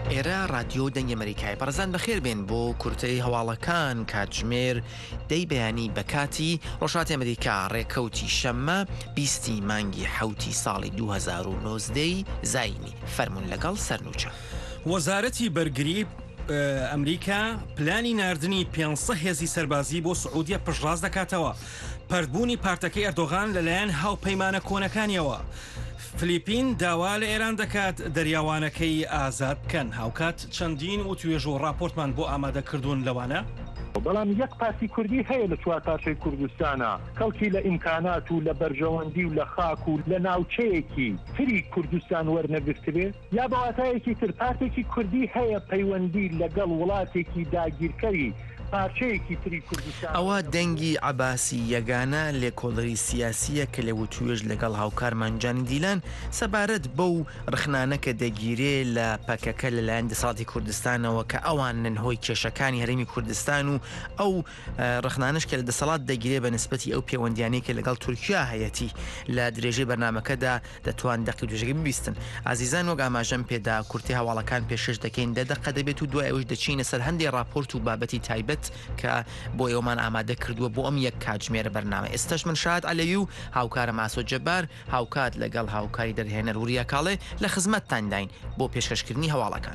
ئێرە رادیۆ دەنگی ئەمریکای بەڕزان بەخێر بێن بۆ کورتەی هەواڵەکان کاتژمێر دەی بەیانی بەکاتی ڕۆژهاتی ئەمریکا ڕێکەوتی شەممە 20 مانگی حوتی ساڵی 2019 زاینی فەرمونون لەگەڵ سەرنوچە. وەزارەتی بەرگری ئەمریکا پلانی ناردنی 500 هێزی سەربازی بۆ سعودیە پشتڕاست دەکاتەوە. پەردبوونی پارتەکەی ئەردۆغان لەلایەن هاوپەیمانە کۆنەکانیەوە. فلیپین داوا لە ئێران دەکات دەریاوانەکەی ئازاد بکەن. هاوکات چەندین و توێژ و راپۆرتمان بۆ ئامادەکردوون لەوانە. بەڵام یەک پارتی کوردی هەیە لە چوار پاشەی کوردستانە کەڵکی لە ئیمکانات و لە بەرژەوەندی و لە خاک و لە ناوچەیەکی تری کوردستان وەرنەگرتبێ یا بەواتایەکی تر پارتێکی کوردی هەیە پەیوەندی لەگەڵ وڵاتێکی داگیرکەری پارچەیەکی تری کوردستان. ئەوە دەنگی عەباسی یەگانە لێکۆڵەری سیاسیە کە لێ توێژ لەگەڵ هاوکارمانجانی دیلان سەبارەت بەو ڕخنانە کە دەگیرێ لە پەکەکە لەلایەن دەسەڵاتی کوردستانەوە کە ئەوانن هۆی کێشەکانی هەرێمی کوردستان و ئەو ڕخنانش کە لە دەسەڵات دەگیرێ بە نسبەتی ئەو پەیوەندیانەی کە لەگەڵ تورکیا هەیەتی لە درێژەی بەرنامەکەدا دەتوان دەقی دوژەکە ببیستن. ئازیزان وەک ئاماژەم پێدا کورتی هەواڵەکان پێشش دەکەین دەقە دەبێت و دوای ئەوش دەچینە سەر هەندێک راپۆرت و بابەتی تایبەت کە بۆ ئێوەمان ئامادە کردووە بۆ ئەم یەک کاتژمێرە بەرنامە. ئێستش من شاد عەلەوی و هاوکارە ماسۆ جەبار هاوکات لەگەڵ هاوکاری دەرهێنەر وریە کاڵێ لە خزمەتتان داین بۆ پێشکەشکردنی هەواڵەکان.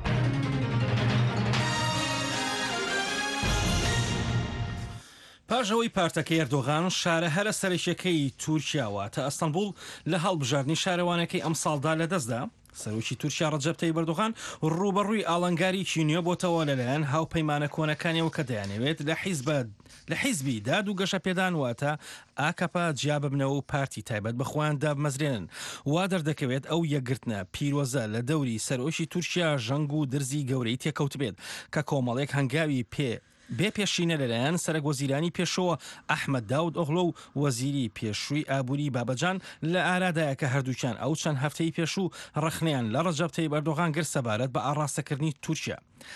پاژەوەی پارتەکەی ئەردۆغان شارە هەرە سەرکیەکەی تورکیاوە تا ئەستەنبوڵ لە هەڵبژاردننی شارەوانەکەی ئەم ساڵدا لەدەستدا. سەرۆکی تورکیا ڕەجەب تەیب ئەردۆغان ڕوبەڕووی ئاڵنگاریی نیوە بۆتەوە لەلایەن هاوپەیمانە کۆنەکانیەوە کە دەیانەوێت لە حیزبی داد و گەشە پێدان واتە ئاکەپا جیا ببنەوە و پارتی تایبەت بەخۆیان دابمەزرێنن. وا دەردەکەوێت ئەو یەکگرتنە پیرۆزە لە دەوری سەرۆشی تورکیا ژەنگ و درزی گەورەی تێکەوت بێت کە کۆمەڵێک هەنگاوی بێ پێشینە لەلایەن سەرک وەزیرانی پێشەوە ئەحمەد داود ئۆغڵۆ و وەزیری پێشووی ئابووری بابەجان لە ئارادایە کە هەردووچان ئەو چەند هەفتەی پێشوو ڕخنیان لە ڕەجەب تەیب ئەردۆغان گر سەبارەت بە ئاڕاستەکردنی تورکیا.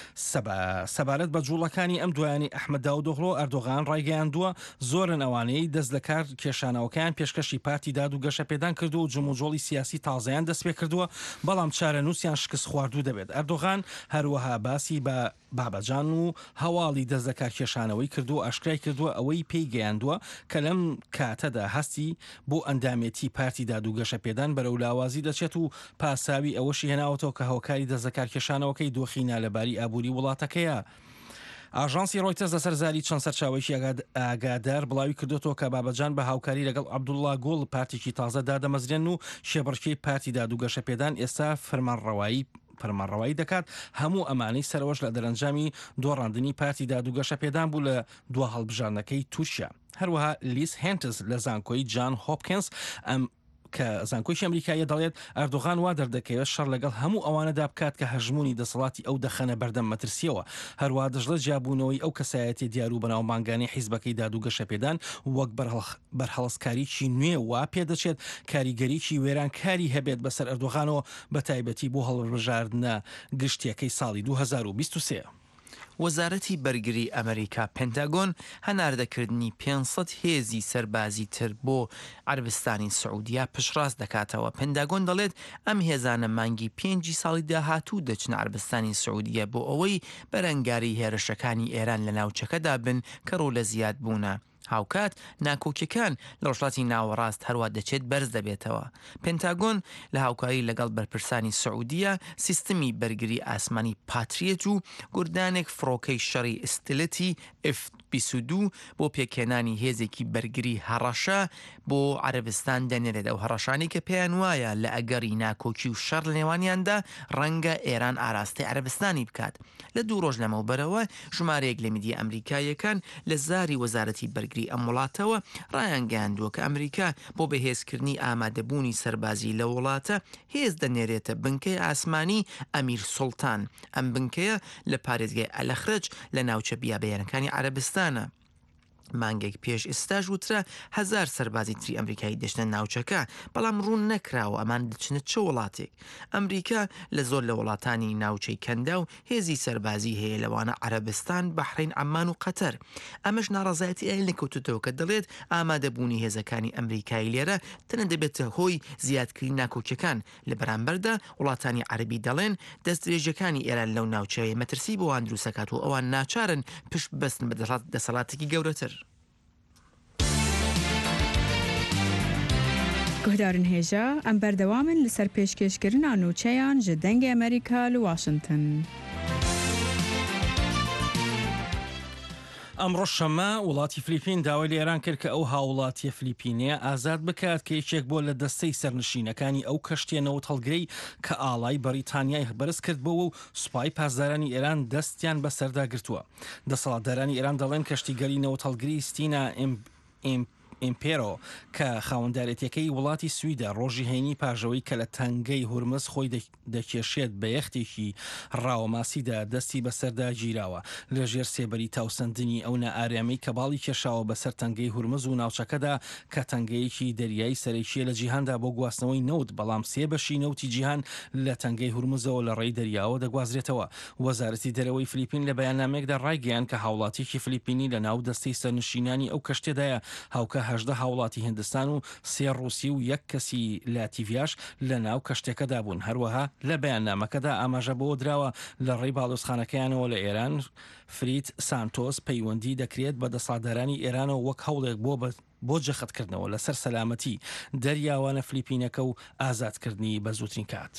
سەبارەت بە جوڵەکانی ئەم دوایانی ئەحمەد داود ئۆغڵۆ ئەردۆغان ڕایگەیاندووە زۆرن ئەوانەی دەست لە کار کێشانەوەکان پێشکەشی پارتی داد و گەشە پێدان کردو و جموجۆڵی سیاسی تازەیان دەست پێ کردووە بەڵام چارە نووسیان شکست خواردوو دەبێت. ئەردۆغان هەروەها باسی بە بابەجان و هەواڵی دەست لە کار کێشانەوەی کردو ئاشکرای کردووە ئەوەی پێی گەیاندووە کە لەم کاتەدا هەستی بۆ ئەندامێتی پارتی داد و گەشە پێدان بەرەو لاوازی دەچێت و پاساوی ئەوەشی هێناوەتەوە کە هۆکاری دەست لە کار کێشانەوەکەی دۆخینە لەباری ئابووری وڵاتەکەیە. ئاژانسی ڕۆیتەرز لەسەر زاری چەند سەرچاوێکی ئاگادار بڵاوی کردوەوە کە بابەجان بە هاوکاری لەگەڵ عەبدوڵڵا گوڵ پارتێکی تازە دادەمەزرێن و شێبڕکەی پارتی داد و گەشە پێدان ئێستا فەرمانڕەوایی دەکات هەموو ئەمانەی سەرەوەش لە دەرەنجامی دۆڕاندنی پارتی داد و گەشە پێدان بوو لە دوا هەڵبژاردنەکەی تورکیا. هەروەها لیس هێنتز لە زانکۆی جان هۆپکینز کە زانکۆیشی ئەمریکایە دەڵێت ئەردۆغان وا دەردەکەوێت شەڕ لەگەڵ هەموو ئەوانەدا بکات کە هەژمونی دەسەڵاتی ئەو دەخەنە بەردەم مەترسیەوە. هەروە دەژڵە جیابوونەوەی ئەو کەسایەتی دیار و بەناو مانگانی حیزبەکەی داد و گەشە پێدان وەک بەرهەڵسکاریی نوێ وا پێدەچێت کاریگەریی وێرانکاری هەبێت بەسەر ئەردۆغانەوە بە تایبەتی بۆ هەڵبژاردنە گشتیەکەی ساڵی 2023. وەزارەتی بەرگری ئەمریکا پێنتاگۆن هەناردەکردنی 500 هێزی سەربازی تر بۆ عەربستانی سعودیا پشتڕاست دەکاتەوە. پێنتاگۆن دەڵێت ئەم هێزانە مانگی 5 ساڵی داهاتوو دەچنە عەربستانی سعودیا بۆ ئەوەی بەرەنگاری هێرشەکانی ئێران لە ناوچەکەدا بن کە ڕوو لە زیاد بوونە. هاوکات ناکۆکیەکان لە ڕۆژهەڵاتی ناوەڕاست هەروە دەچێت بەرز دەبێتەوە. پێنتاگۆن لە هاوکاری لەگەڵ بەرپرسانی سعودیە سیستمی بەرگری ئاسمانی پاتریێت و گوردانێک فڕۆکەی شەڕی ئستلەتی F-22 بۆ پێکێنانی هێزێکی بەرگری هەڕەشە بۆ عەربستان دەنێرێت. ئەو هەڕەشانی کە پێیان وایە لە ئەگەری ناکۆکی و شەڕ لە نێوانیاندا ڕەنگە ئێران ئاراستی عەربستانی بکات. لە 2 ڕۆژ لەمەوبەرەوە ژمارەیەک لە میدیە ئەمریکایەکان لە زاری وەزارەتی بەرگری ئەم وڵاتەوە ڕایانگەیاندووە کە ئەمریکا بۆ بەهێزکردنی ئامادەبوونی سەربازی لە وڵاتە هێز دەنێرێتە بنکەی ئاسمانی ئەمیر سوڵتان. ئەم بنکەیە لە پارێزگای ئەلەخرج لە ناوچە بیابەیانەکانی عەربستانە. مانگێک پێش ئێستاژ وترە 1000 سەربازی تری ئەمریکایی دەچنە ناوچەکە بەڵام ڕوون نەکراوە ئەمان دچنە چه وڵاتێک. ئەمریکا لە زۆر لە وڵاتانی ناوچەی کەندا و هێزی سەربازی هەیە لەوانە عەرەبستان، بەحرین، عەمان و قەتەر. ئەمەش ناڕەزایەتی ئەیل نەکەوتوتەوە کە دەڵێت ئامادەبوونی هێزەکانی ئەمریکایی لێرە تەنە دەبێتە هۆی زیادکردنی ناکۆکیەکان. لە بەرامبەردا وڵاتانی عەربی دەڵێن دەستدرێژەکانی ئێران لەو ناوچەیە مەترسی بۆوان دروستەکات و ئەوان ناچارن پشت بەستن بە دەسەڵاتێکی گەورەتر. گهدارن هێژە ئەم بەردەوامن لەسەر پێشکەشکردنا نوچەیان ji dengê ئەمریکا li Washington. ئەمڕۆ شەمە وڵاتی فلیپین داوای لە ئێران کرد کە ئەو هاوڵاتیە فلیپینەیە ئازاد بکات کە یەکێک بۆ لە دەستەی سەرنشینەکانی ئەو کەشتێنەوە هەڵگرەی کە ئاڵای بەریتانیای بەرز کرد بۆەوە و سوپای پاسدارانی ئێران دەستیان بەسەردا گرتووە. دەسەڵاتدارانی ئێران دەڵێن کەشتیگەری نەوتەڵگری ستینا ئیمپێرۆ کە خاوەندارێتەکەی وڵاتی سویدا ڕۆژی هەینی پاژەوەی کە لە تەنگەی هورمز خۆی دەکێشێت بە یەختێکی ڕاوەماسیدا دەستی بەسەردا گیراوە لەژێر سێبەری تاوسەندنی ئەو نائارامی کە باڵی کێشاوە بەسەر تەنگەی هورمز و ناوچەکەدا کە تەنگەیەکی دەریایی سەرەکیە لە جیهاندا بۆ گواستنەوەی نەوت، بەڵام سێ بەشی نەوتی جیهان لە تەنگەی هورمزەوە لە ڕێی دەریاوە دەگوازرێتەوە. وەزارەتی دەرەوەی فلیپین لە بەیاننامێکدا ڕایگەیان کە هاوڵاتێکی فلیپینی لە ناو دەستەی سەرنشینانی ئەو کەشتێدایە، هاوکە 18 هاوڵاتی هندستان و 3 رووسی و 1 کەسی لاتیڤیاش لە ناو کەشتێکەدا بوون. هەروەها لە بەیاننامەکەدا ئاماژە بۆ درراوە لە ڕێی باڵۆزخانەکەیانەوە لە ئێران فریت سانتۆس پەیوەندی دەکرێت بە دەسەڵاتدارانی ئێرانەوە وەک هەوڵێک بۆ جەختکردنەوە لەسەر سەلامەتی دەریاوانە فلیپینەکە و ئازادکردنی بە زووترین کات.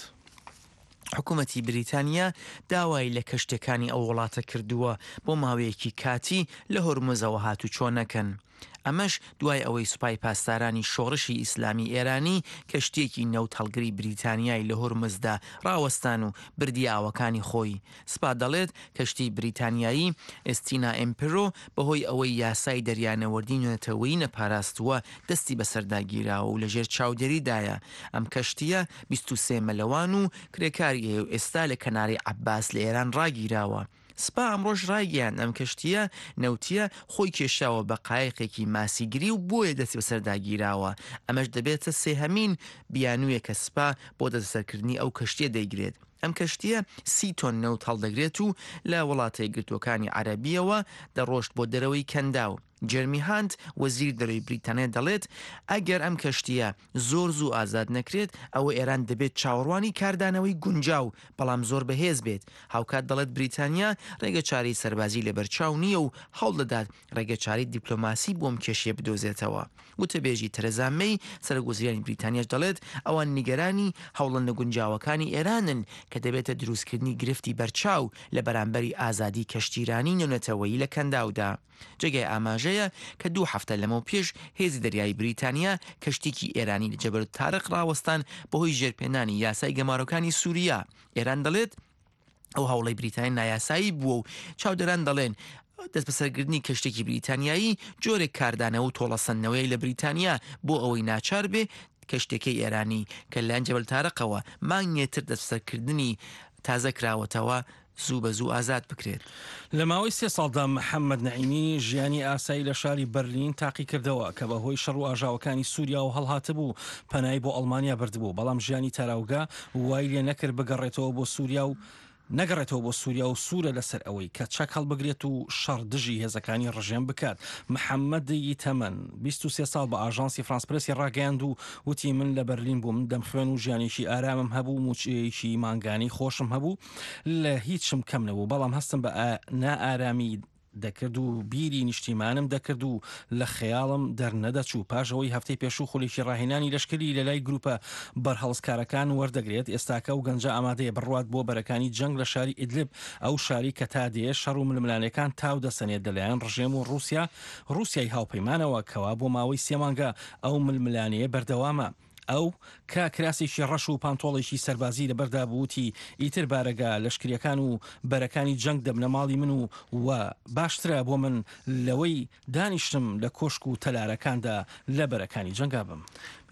حکوومەتی بریتانیا داوای لە کەشتەکانی ئەو وڵاتە کردووە بۆ ماوەیەکی کاتی لە هۆرمزەوە هاتو چۆنەکەن. ئەمەش دوای ئەوەی سوپای پاسدارانی شۆڕشی ئیسلامی ئێرانی کەشتێکی نەوت هەڵگری بریتانیای لە هۆرمزدا ڕاوەستان و بردی ئاوەکانی خۆی. سپا دەڵێت کەشتی بریتانیایی ئێستینا ئیمپێرۆ بەهۆی ئەوەی یاسای دەریانەوەردی نوێتەوەی نەپاراستووە دەستی بەسەرداگیراوە و لەژێر چاودێریدایە. ئەم کەشتیە 23 مەلەوان و کرێکاری هەیە و ئێستا لە کەناری عەباس لە ئێران ڕاگیراوە. سپا ئەمڕۆژ ڕایگەیان ئەم کەشتیە نەوتیە خۆی کێشاوە بە قایقێکی ماسیگری و بۆیە دەستی بەسەرداگیراوە. ئەمەش دەبێتە سێهەمین بیانوویە کە سپا بۆ دەستسەرکردنی ئەو کەشتیە دەیگرێت. ئەم کەشتیە 30 تۆن نەوت هەڵدەگرێت و لە وڵاتەی گرتوەکانی عەرەبیەوە دەڕۆشت بۆ دەرەوەی کەندا و جێرمی هاند وەزیر دەرەوەی بریتانیا دەڵێت ئەگەر ئەم کەشتیە زۆر زوو ئازاد نەکرێت ئەوە ئێران دەبێت چاوەڕوانی کاردانەوەی گونجاو بەڵام زۆر بەهێز بێت. هاوکات دەڵێت بریتانیا ڕێگەچاری سەربازی لە بەرچاو نییە و هەوڵ دەدات ڕێگەچاری دیپلۆماسی بۆم کێشیە بدۆزێتەوە. وتەبێژی تەرێزا مەی سەرۆکوەزیرانی بریتانیاش دەڵێت ئەوان نیگەرانی هەوڵە گونجاوەکانی ئێرانن کە دەبێتە دروستکردنی گرفتی بەرچاو لە بەرامبەری ئازادی کەشتیرانی نێونەتەوەیی لە کەنداودا. جێگای ئاماژەیە کە 2 هەفتە لەمە پێش هێزی دەریایی بریتانیا کەشتێکی ئێرانی لە جەبەل تارق ڕاوەستان بەهۆی ژێرپێنانی یاسای گەمارۆکانی سووریا. ئێران دەڵێت ئەو هەوڵی بریتانی نایاسایی بووە و چاودەران دەڵێن دەست بەسەرگرتنی کەشتێکی بریتانیایی جۆرێک کاردانەوە و تۆڵەسەندنەوەی لە بریتانیا بۆ ئەوەی ناچار بێ کەشتێکی ئێرانی کە لەلاەن جەبەل تارقەوە مانگێتر دەستبەسەرکردنی تازە کراوەتەوە زوو بە زوو ئازاد بکرێت. لە ماوەی 3 ساڵدا محەممەد نەعیمی ژیانی ئاسایی لە شاری بەرلین تاقی کردەوە کە بەهۆی شەڕ و ئاژاوەکانی سووریا و هەڵهاتە بوو پەنای بۆ ئەڵمانیا بردبوو، بەڵام ژیانی تاراوگا وای لێ نەکرد بگەڕێتەوە بۆ سووریا و نەگەڕێتەوە بۆ سووریا و سوورە لەسەر ئەوەی کە چەک هەڵبگرێت و شەڕ دژی هێزەکانی ڕژێم بکات. محەممەدی تەمەن 23 ساڵ بە ئاژانسی فرانسپرسی ڕاگەیاند و وتی من لە بەرلین بووم، دەمخوێن و ژیانێکی ئارامم هەبوو، موچەیەکی مانگانی خۆشم هەبوو، لە هیچم کەم نەبوو، بەڵام هەستم بە نائارامی دەکرد و بیری نیشتیمانم دەکرد و لە خەیاڵم دەرنەدەچوو. پاشەوەی هەفتەی پێشوو خولێکی ڕاهێنانی لەشکری لە لای گروپە بەرهەڵسکارەکان وەردەگرێت. ئێستاکە و گەنجە ئامادەیە بڕوات بۆ بەرەکانی جەنگ لە شاری ئیدلب، ئەو شاری کە تا دێ شەڕ و ململانەکان تاو دەسەنێت لەلایەن ڕژێم و رووسیای هاوپەیمانەوە کەوا بۆ ماوەی 3 مانگە ئەو ململانەیە بەردەوامە. ئەو کە کراسێکی ڕەش و پانتۆڵێکی سەربازی لەبەردا بووتی ئیتر بارەگا لەشکریەکان و بەرەکانی جەنگ دەبنە ماڵی من و باشترە بۆ من لەوەی دانیشتم لە کۆشک و تەلارەکاندا لە بەرەکانی جەنگا بم.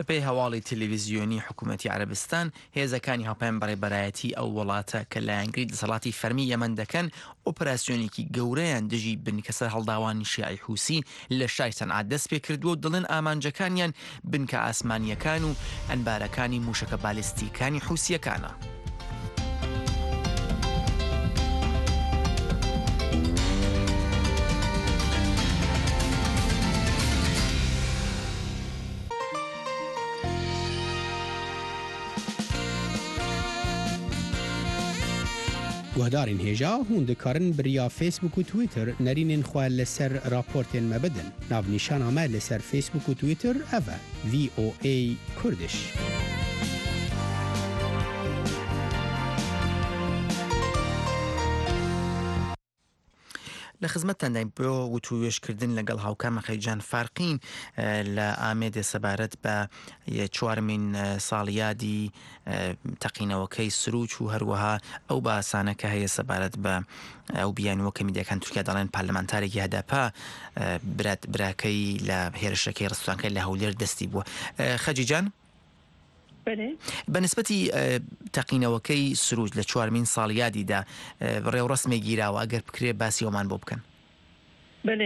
بەپێی هەواڵی تەلەڤیزیۆنی حکوومەتی عەرەبستان هێزەکانی هەڵپەیان بەڕێبەرایەتی ئەو وڵاتە کە لایەنگری دەسەڵاتی فەرمی یەمەن دەکەن ئۆپراسیۆنێکی گەورەیان دژی بنکە سەر هەڵداوانی شیعی حوسی لە شای سەنعات دەست پێ کردووە و دڵن ئامانجەکانیان بنکە ئاسمانیەکان و ئەنبارەکانی موشەکە بالیستیکانی حوسیەکانە. گوهدارین هێژا هون دikarin biriya Facebook û Twitter nerînên xwe li ser raportên me bidin. Navnîşana me li ser Facebook û Twitter ev e VOA Kurdiş. لە خزمەتتان دایم بۆ وتووێشکردن لەگەڵ هاوکارمەخەی جان فارقین لە ئامێدە سەبارەت بە چوارمین ساڵیادی تەقینەوەکەی سروج و هەروەها ئەو باسانەکە هەیە سەبارەت بە ئەو بیانوەکە میدیەکان تورکیا دەڵێن پارلەمانتارێکی هەدەپا براکەی لە هێرشەکەی ڕستوانکە لە هەولێر دەستی بووە. خەجی جان بەنسبەتی تەقینەوەکەی سروج لە چوارمین ساڵیادیدا ڕێوڕسمێ گیراوە ئەگەر بکرێ باسی ئەومان بۆ بکەن. بله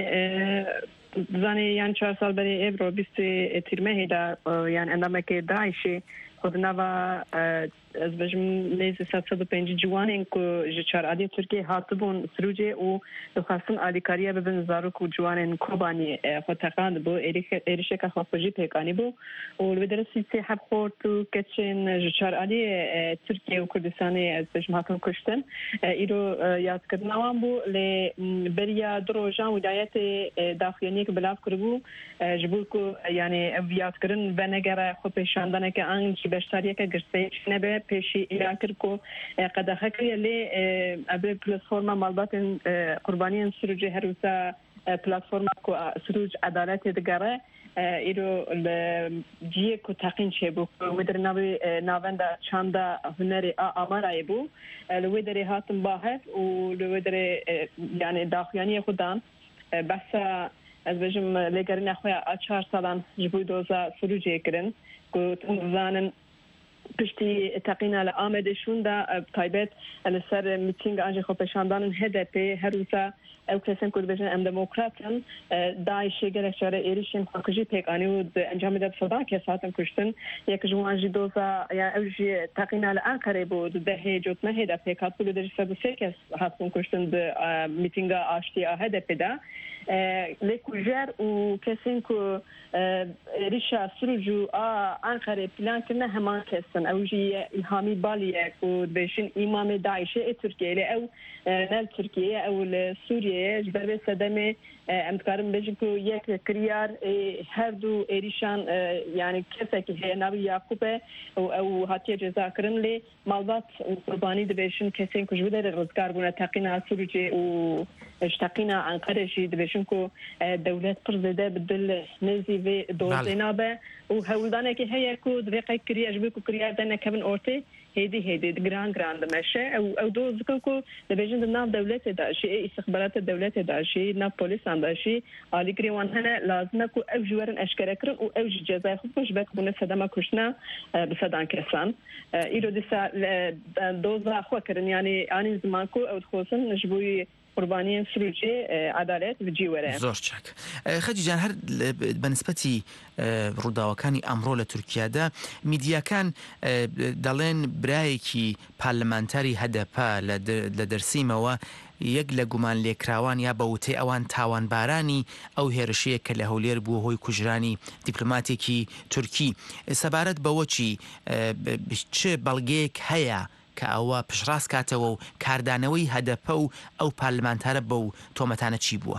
زانێ یان 4 سال بەرێ ئێبرۆ بیست تیرمەهێدا یان ئەندامەکەی داعشێ خودناوە ez bejim nêzî 705 ciwanên ku ji çaradiyê Tirkiyê hatibûn Sirûcê û dixwastin alîkariya bibin zarok û ciwanên Kobanî xwe teqan bû êrişeka xwe xwe jî pêkanî bû û li vê dersî sê heb xort û keçên ji çaradiyê Tirkiye û Kurdistanê ez bejim hatin kuştin îro yadkirina wan bû lê beriya du rojan wilayetê daxuyaniyek bilav kiribû ji bo ku yanî ev yadkirin venegere xwe pêşandaneke an jî beşdariyeke girseyê nebe پیشی ایران کرد کو قداخه کریه لی ابر پلتفرما مالباتن قربانیان سروجی هر وسا پلتفرما کو سروج عدالت دگره ایرو جیه کو تقین شه بو ودر نوی ناوند چاندا هنری آمارای بو لودر هاتم باهت و لودر یعنی داخیانی خودان بس از بجم لگرین خویا 4 سالان جبوی دوزا سروجی کرن کو تنظانن پشتی تقینا لآمده شوندا تایبت لسر میتینگ آنجا خو پشاندانن HDP هر روزا او کسان کرد بجن ام دموکراتن داعشی گرک چاره ایریشن خاکجی پیک آنی و انجام داد صدا که ساعتم کشتن یک جوان جی دوزا یا او جی تقینا لآنقره بود ده جوت نه HDP کات بود در سر سه کس هاتون کشتن د میتینگ آشتی HDP دا لکوجر و کسان کو ریشا سروجو آنقره پلان کنه همان کسان او جی الهامی بالیه کو بشین امام داعش ترکیه او نل ترکیه او سوریه جبر صدمه امکارم بجی کو یک کریار هر دو ایریشان یعنی کسی که نبی یعقوبه او هاتی جزا کرن لی مالبات قربانی دبیشن کسی که جوده روزگار بونه تقینا سوریجی و اشتقینا انقره جی دبیشن کو دولت پرزده بدل نزی و دوزینا به و هولدانه که هیا کو دقیقه کریار جبی کو کریار دنه کبن اورتی هيدي جراند ماشي او دو ذكركو دبيجن الناف دولته داشي استخبارات الدولة داشي ناف بوليس داشي علي كريوان هنا لازمكو او جوارن اشكركرن او او جزاء خصوص بك بنا صدما كشنا بصدان كسان ايرو دسا دوزا خو كرن يعني اني زمانكو او خصوصا نجبوي قربانیان سروجی عدالت و جیوره. زۆر چاک. خەجی جان هەر بەنسبەتی ڕووداوەکانی ئەمڕۆ لە تورکیادا میدیاکان دەڵێن برایەکی پارلەمانتاری هەدەپا لە دەرسیمەوە یەک لە گومان لێکراوان یا بەوتەی ئەوان تاوانبارانی ئەو هێرشەیە کە لە هەولێر بووە هۆی کوژرانی دیپلۆماتێکی تورکی سەبارەت بەوە چ بەڵگەیەک هەیە کە ئەوە پشڕاست کاتەوە و کاردانەوەی هەدەپە و ئەو پارلەمانتارە بەو تۆمەتانە چی بووە؟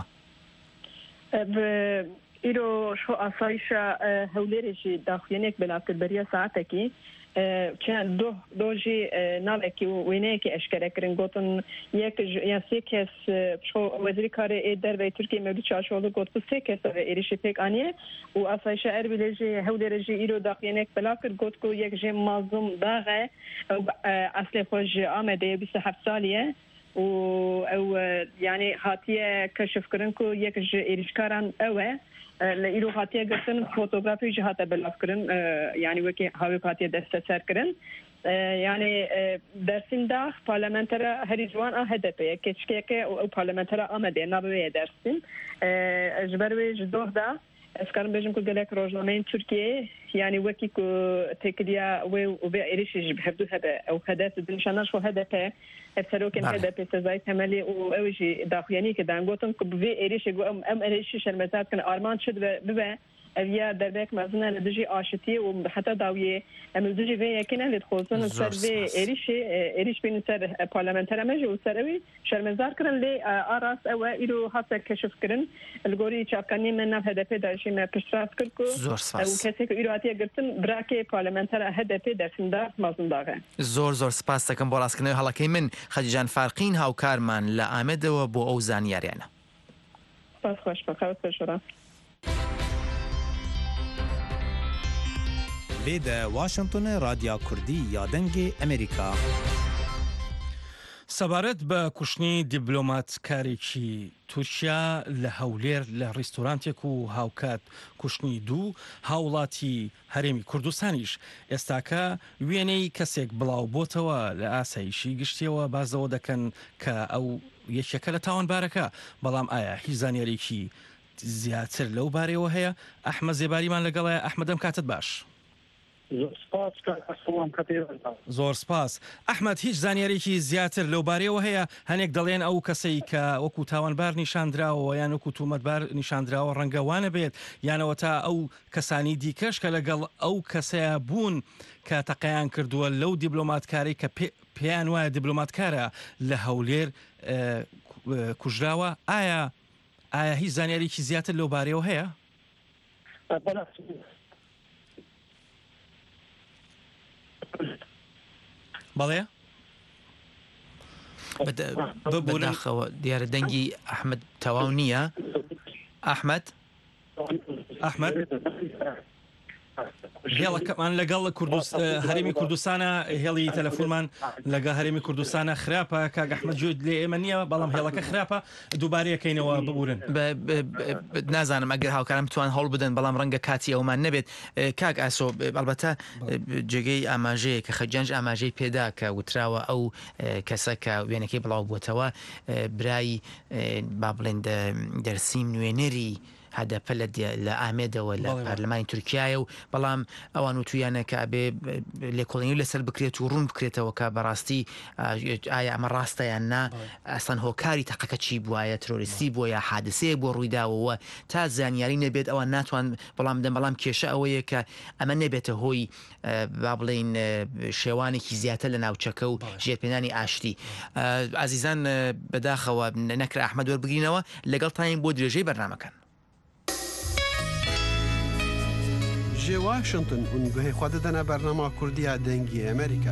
ئیرۆ شۆ ئاسایشە هەولێرێکی داخوێنێک بەلاکردبەریە ساعتێکی دوجی نالکی و وینەیەکی ئەشکەرەکردن گوتن یان سێ کەس وەزیری کارێ دەربەی تورکی مەودی چاشۆڵە گوت سێ کەس ئێریشی پێکانیە و ئاسایشە ئەربیلێژی هەولێرەژی ئیرۆ داخوێنێک بەلا کرد گوت و یەک ژێ مازم داغە ئەسلێ خۆش ئامادەیە 27 سالیە او يعني هاتيه كشف كرن كو يك إيرشكاران اوه لإلو هاتيه قرتن فوتوغرافي جهات بالأفكرن يعني وكي هاوي هاتيه دستسر كرن يعني درسين دا پارلمانترا هری جوان هدفه کشکه او پارلمانترا آمده نبوده درسین جبروی جدوه دا اسکارم بجم که گلک روزنامه ترکیه يعني وكي كو تكليا وبإيريش بحبدو هذا أو هدف دنشاناش وهدفه السلوك هدف تزاي تملي وأوجي داخليني كده نقولتم كبفي إيريش جو أم إيريش شرمزات كان أرمان شد ببا أبيا دربك مزنا لدجي عاشتي وحتى داوية مزدجي في كنا لتخوصن سر في إيريش بين سر برلمانتر مجي وسروي شرمزار كرن لي أراس أو إلو حتى كشف كرن الجوري شابكاني من هدف داشي ما بشراس كركو أو كسيك إلو هاتي قرتن براكي برلمانتر هدف درسن دار مزن داره زور سپاس دەکەم بۆ ڕاستکردنەوەی هەڵەکەی من خەدیجان فارقین هاوکارمان لە ئامێدەوە بۆ ئەو زانیاریانە سپاس خۆش بەخەوت لێدە واشنگتن رادیا کوردی یا دەنگی ئەمریکا سەبارەت بە کوشتنی دیبلۆماتکارێکی تورکیا لە هەولێر لە ڕیستۆرانتێک و هاوکات کوشتنی دوو هاوڵاتی هەرێمی کوردستانیش ئێستاکە وێنەی کەسێک بڵاو بۆتەوە لە ئاسایشی گشتیەوە بازەوە دەکەن کە ئەو یەکێکە لە تاوانبارەکە بەڵام ئایا هیچ زانیاریکی زیاتر لەو بارەوە هەیە ئەحمەد زێباریمان لەگەڵایە ئەحمەدەم کاتت باش زۆر سپاس ئەحمەد هیچ زانیارێکی زیاتر لەو بارەوە هەیە هەنێک دەڵێن ئەو کەسەی کە وەکو تاوانبار نیشاندراوە یان وەکو تومەتبار نیشاندراوە ڕەنگەوانە بێت یانەوە تا ئەو کەسانی دیکەش کە لەگەڵ ئەو کەسەیە بوون کە تەقەیان کردووە لەو دیبلۆماتکاری کە پێیان وایە دیبلۆماتکارە لە هەولێر کوژراوە ئایا هیچ زانیارێکی زیاتر لەو بارەوە هەیە؟ بەڵێ بەداخەوە دیارە دەنگی ئەحمەد تەواو نییە ئەحمەد هێڵەکەمان لەگەڵ هەرێمی کوردستانە هێڵی تەلەفۆنمان لەگە هەرێمی کوردستانە خراپە کاک ئەحمەد جوێت لێ ئێمە نییە بەڵام هێڵەکە خراپە دووبارەیەکەینەوە ببورن نازانم ئەگەر هاوکارم بتوان هەڵ بدەن بەڵام ڕەنگە کاتی ئەومان نەبێت کاک ئاسۆ ئەلبەتە جێگەی ئاماژەیە کە خەجانج ئاماژەی پێدا کە وتراوە ئەو کەسە کە وێنەکەی بڵاو بووتەوە برای با بڵێن دەرسیم نوێنەری هەدەپە لە ئامێدەوە لە پارلەمانی تورکیایە و بەڵام ئەوان وتویانە کە ئەبێ لێکۆڵینی لەسەر بکرێت و ڕوون بکرێتەوە کە بەڕاستی ئایا ئەمە ڕاستەیان نا ئەسان هۆکاری تەقەکە چی بووایە ترۆریستی بووە یا حادسەیە بۆ ڕوویداوەوە تا زانیاری نەبێت ئەوان ناتوان بەڵام کێشە ئەوەیە کە ئەمە نەبێتە هۆی با بڵێن شێوانێکی زیاتر لە ناوچەکە و ژێرپێنانی ئاشتی ئازیزان بەداخەوە نەکرا ئەحمەد وەربگرینەوە لەگەڵ تایم بۆ درێژەی بەرنامەکان جێ واشنگتن هون گوهی خوا دەدەنە بەرنامە کوردیا دەنگی ئەمریکا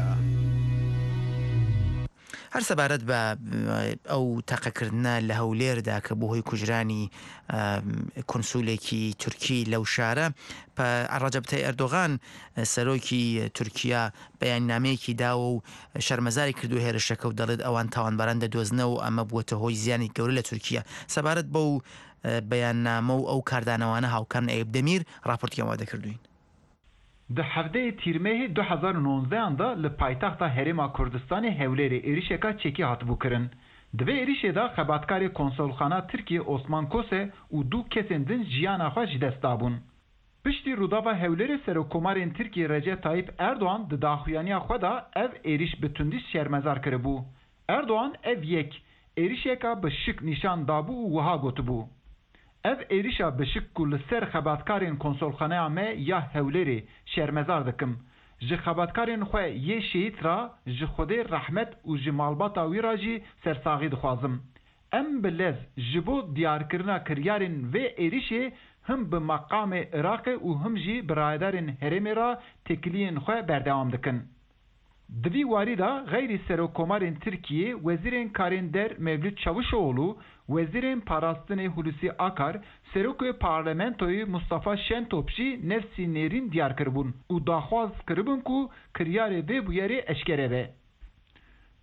هەر سەبارەت بە ئەو تەقەکردنە لە هەولێردا کە بۆ هۆی کوژرانی کۆنسولێکی تورکی لەو شارە ڕەجەب تەیب ئەردۆغان سەرۆکی تورکیا بەیاننامەیەکی داوە و شەرمەزاری کردو هێرشەکە و دەڵێت ئەوان تاوانباران دەدۆزنەوە و ئەمە بووەتە هۆی زیانی گەورە لە تورکیا سەبارەت بەو بەیاننامە و ئەو کاردانەوانە هاوکارن ئەیب دەمیر راپۆرتیان وا دەکردوین Di hevdeyê tîrmehê 2019 da li paytaxta Herêma Kurdistanê Hewlêrê êrişeka çekî hatibû kirin. Di vê êrişê da xebatkarê konsolxana Tirkiye Osman Kose û du kesên din jiyana xwe ji dest dabûn. Piştî rûdava Hewlêrê Serokkomarên Tirkiye Recep Tayyip Erdoğan di daxuyaniya xwe da ev êriş bi tundî şermezar kiribû. Erdoğan ev yek êrişeka bi şik nîşan dabû û wiha gotibû. Ev êrişa bişik ku li ser xebatkarên konsolxaneya me ya Hewlêrê şermezar dikim. Ji xebatkarên xwe yê şehîd ra ji Xwedê rehmet û ji malbata wî ra jî sersaxî dixwazim. Em bi lez ji bo diyarkirina kiryarên vê êrişê him bi meqamê Iraqê û him jî biraderên herêmê ra têkiliyên xwe berdewam dikin. Di vî warî da xeyrî serokkomarên Tirkiye Wezîrên Karên Der Mevlüt Çavuşoğlu, Wezîrên Parastinê Hulusi Akar, Serokê Parlamentoyê Mustafa Şentop jî nefsî nêrîn diyar kiribûn û daxwaz kiribin ku kiryarê vê bûyerê eşkere be.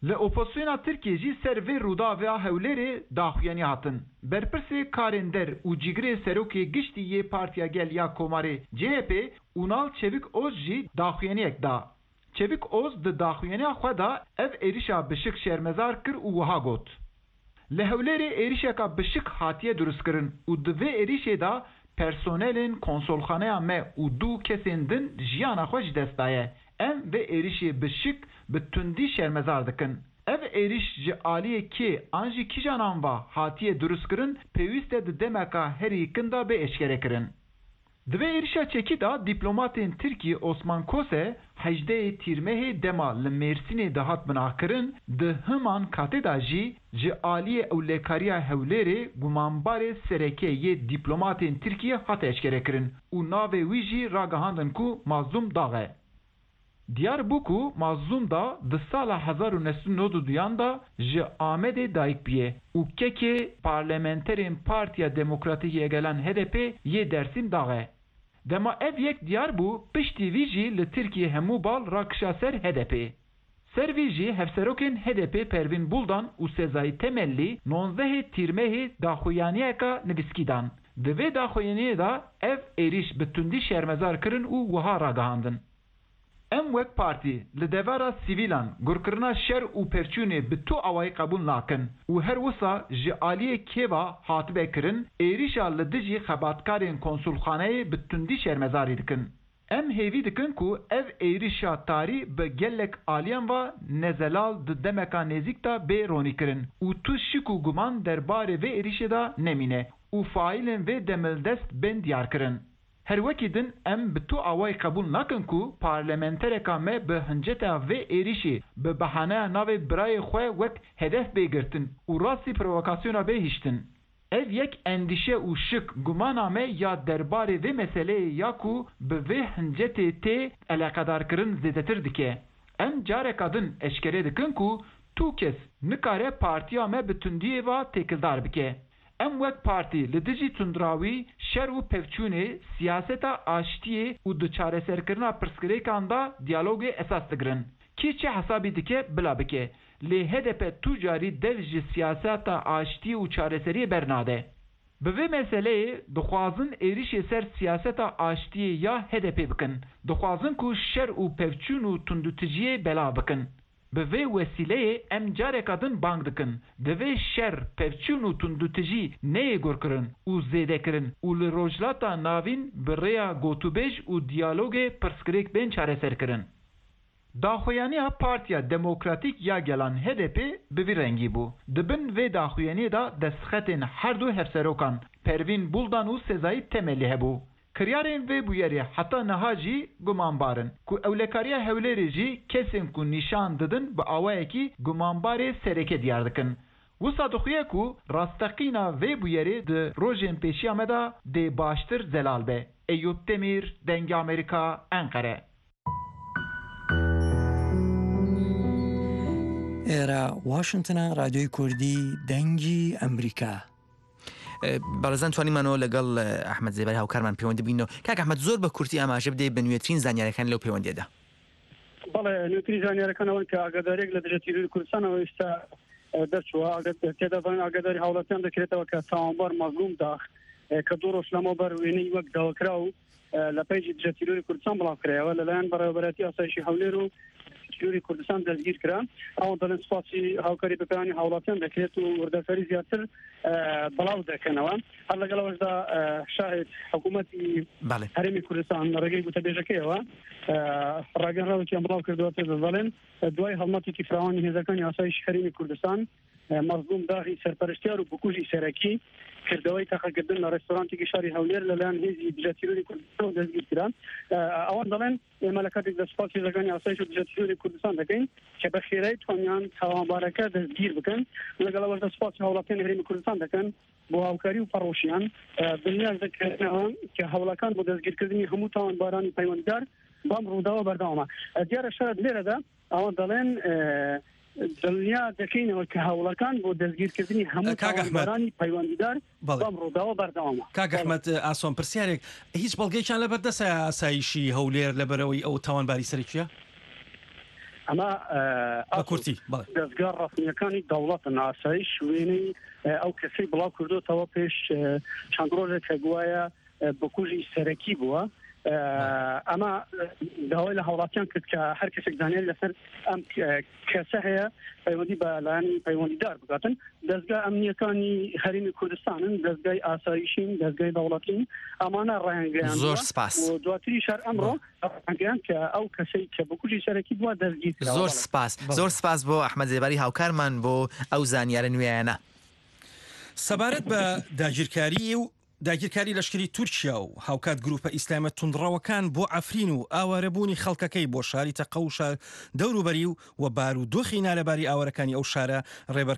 Li opozisyona Tirkiye jî ser vê rûdavê hewlêrê daxuyanî hatin. Berpirsê karên der û cîgirê serokê giştî yê Partiya Gel ya Komarê CHP Ünal Çeviköz jî daxuyaniyek da. Çeviköz di daxuyaniya xwe da ev êrişa bişik şermezar kir û wiha got. Li hewlêrê êrişeka bişik hatiye durustkirin û di vê êrişê da personelên konsolxaneya me û 2 kesên din jiyana xwe ji dest daye. Em vê êrişê bişik bi tundî şermezar dikin. Ev êriş ji aliyê kê an jî kîjanan va hatiye durustkirin pêwîst e di demeka herî kin da bê eşkere kirin. Di vê êrişa çekî da dîplomatên Tirkiye Osman Kose 18 Tîrmehê dema li Mêrsînê dihat binahkirin, di himan katê da jî ji aliyê ewlekariya Hewlêrê gumanbarê sereke yê dîplomatên Tirkiye hat eşkere kirin û navê wî jî ragihandin ku Mazlum Dağ e. Diyarbukir Mazlum da di sala 1992 da ji Amedê dayîk bûye û kekê parlamenterên Partiya Demokratîk Yêghelan HDP yê Dêrsim Dağ e. Dema ev yek diyar bû piştî vî jî li Tirkiye hemû bal rakişa ser HDP. Ser vî jî hevserokên HDP Pervin Buldan û Sezai Temelli 19 Tîrmehê daxuyaniyeka nivîskî dan. Di vê daxuyaniyê da ev êriş bi tundî şermezar kirin û wiha ragihandin. Em wek partî li devera sivîlan gurkirina şer û perçûnê bi tu awayî qebûl nakin û her wisa ji aliyê kêva hatibe kirin, êrişa li dijî xebatkarên konsulxaneyê bi tundî şermezarî dikin. Em hêvî dikin ku ev êrişa tarî bi gelek aliyan va nezelal di demeka nêzik da bê ronî kirin û tu şik û guman derbarê vê êrişê da nemîne û faîlên vê demildest bên diyar kirin. Her wekî din em bi tu awayî qebûl nakin ku parlamentereka me bi hinceta vê êrişê bi behaneya navê birayê xwe wek hedef bêgirtin û rastî provokasyona bê hîştin. Ev yek endişe û şik gumana me ya derbarê vê meseleyê ya ku bi vê hincetê tê eleqedarkirin zêdetir dike. Em careka din eşkere dikin ku tu kes nikare partiya me bi tundiyê va têkildar bike. Em wek partî li dijî tundrawî, şer û pevçûnê, siyaseta aştiyê û di çareserkirina pirsgirêkan da diyalogê esas digirin. Kî çi hesabî dike bila bike. Lê HDP tu carî dev ji siyaseta aştiyê û çareseriyê bernade. Bi vê meseleyê dixwazin êrişê ser siyaseta aştiyê ya HDP bikin. Dixwazin ku şer û pevçûn û tundutijiyê belav bikin. Bi vê wesileyê em careka din bang dikin. Di vê şer, pevçûn û tundutijî neyê gurkirin û zêdekirin û li rojhilata navîn bi rêya gotûbêj û diyalogê pirsgirêk bên çareser kirin. Daxuyaniya Partiya Demokratîk ya Gelan HDP bi vî rengî bû. Di bin vê daxuyaniyê da destxetên her du hevserokan Pervin Buldan û Sezai Temelli hebû. Kiryarên vê bûyerê heta niha jî gumanbarin ku ewlekariya Hewlêrê jî kesên ku nîşan didin bi awayekî gumanbarê sereke diyar dikin. Wisa dixuye ku rasteqîna vê bûyerê di rojên pêşiya me da dê baştir zelal be. Eyüp Demir, Dengê Amerîka, Enqere. ئێرە واشنگتنە رادیۆی کوردی دەنگی ئەمریکا. بەڕێزان توانیمانەوە لەگەڵ ئەحمەد زێبەری هاوکارمان پەیوەندی بینەوە. کاک ئەحمەد زۆر بە کورتی ئاماژە بدەیت بە نوێترین زانیاریەکان لەو پەیوەندیەدا. بەڵێ نوێترین زانیاریەکانەوە کە ئاگاداریەک لە دژەتیروی کوردستانەوە ئێستا دەرچووە تێدا ئاگاداری هاوڵاتیان دەکرێتەوە کە تاوانبار مەزلوم داخ کە دوو ڕۆژ لەمەوبەر وێنەی وەک داواکرا و لە پێیجی دژەتیروی کوردستان بڵاوکرایەوە لەلایەن بەڕێوەبەرەتی ئاسایشی هەولێر و دژەتیروی کوردستان دەستگیر کرا. ئەوە دەڵێن سوپاسی هاوکاری بەپیانی هاوڵاتیان دەکرێت و وردەفەری زیاتر بەڵاو دەکەنەوە. هەر لەگەڵەوەشدا شاهد حکوومەتی هەرێمی کوردستان ڕێگەی وتەبێژەکەیەوە ڕاگەنراوێکی ئەم بڵاو کردووە دەڵێن دوای هەڵمەتێکی فراوانی هێزەکانی ئاسایشی هەرێمی کوردستان مەزلوم داغی سەرپەرشتیار و بکوژی سەرەکی کردەوەی تەقەکردن لە ڕێستۆرانتێکی شاری هەولێر لەلایەن هێزی دژەتیروی کوردستان دەستگیر کران. ئەوان دەڵێن ئێمە لە کاتێک دەسوپاس هێزەکانی ئاسایش و دژەتیروی کوردستان دەکەین کە بە خێرایی توانیان تاوانبارەکە دەستگیر بکەن. لەگەڵەوەش دەسوپاسی هاوڵاتیان هەرێمی کوردستان دەکەن بۆ هاوکاری و پەڕۆشیان دڵنیاش دەکەنەوە کە هەوڵەکان بۆ دەستگیرکردنی هەموو تاوانبارانی پەیوەندیدار بەم ڕووداوە بەردەوامە. دیارە شەرت لێرەدا ئەوان دەڵێن دڵنیا دەکەینەوە کە هەوڵەکان بۆ دەستگیرکردنی هەموو تاوانبارانی پەیوەندیدار بەم ڕووداوە بەردەوامە. کاک ئەحمەد ئاسۆم پرسیارێک هیچ بەڵگەیەکیان لەبەردەستە ئاسایشی هەولێر لەبەرەوەی ئەو تاوانباری سەرکیە؟ ئەمە کورتی دەستگار ڕاستنیەکانی دەوڵەتن ئاسایی شوێنەی ئەو کەسەی بڵاو کردوتەوە پێش چەند ڕۆژێک کە گوایە بکوژی سەرەکی بووە ئەمە داوای لە هاوڵاتیان کرد کە هەر کەسێک زانیاری لەسەر ئەم کەسە هەیە پەیوەندی بە لایەنی پەیوەندیدار بکاتن دەستگای ئەمنیەکانی هەرێمی کوردستانن دەستگای ئاسایشین دەستگای دەوڵەتین ئەمانە ڕایانگەیان زۆر سپاس دواتری شار ئەمڕۆ ڕایانگەیان کە ئەو کەسەی کە بکوژی سەرەکی بووە دەستگیر زۆر سپاس بۆ ئەحمەد زێبەری هاوکارمان بۆ ئەو زانیارە نوێیانە سەبارەت بە داگیرکاری لەشکری تورکیا و هاوکات گروپە ئیسلامە توندڕەوەکان بۆ ئەفرین و ئاوارەبوونی خەڵکەکەی بۆ شاری تەقە و دەوروبەری و بار و دۆخی نالەباری ئاوارەکانی ئەو شارە ڕێبەر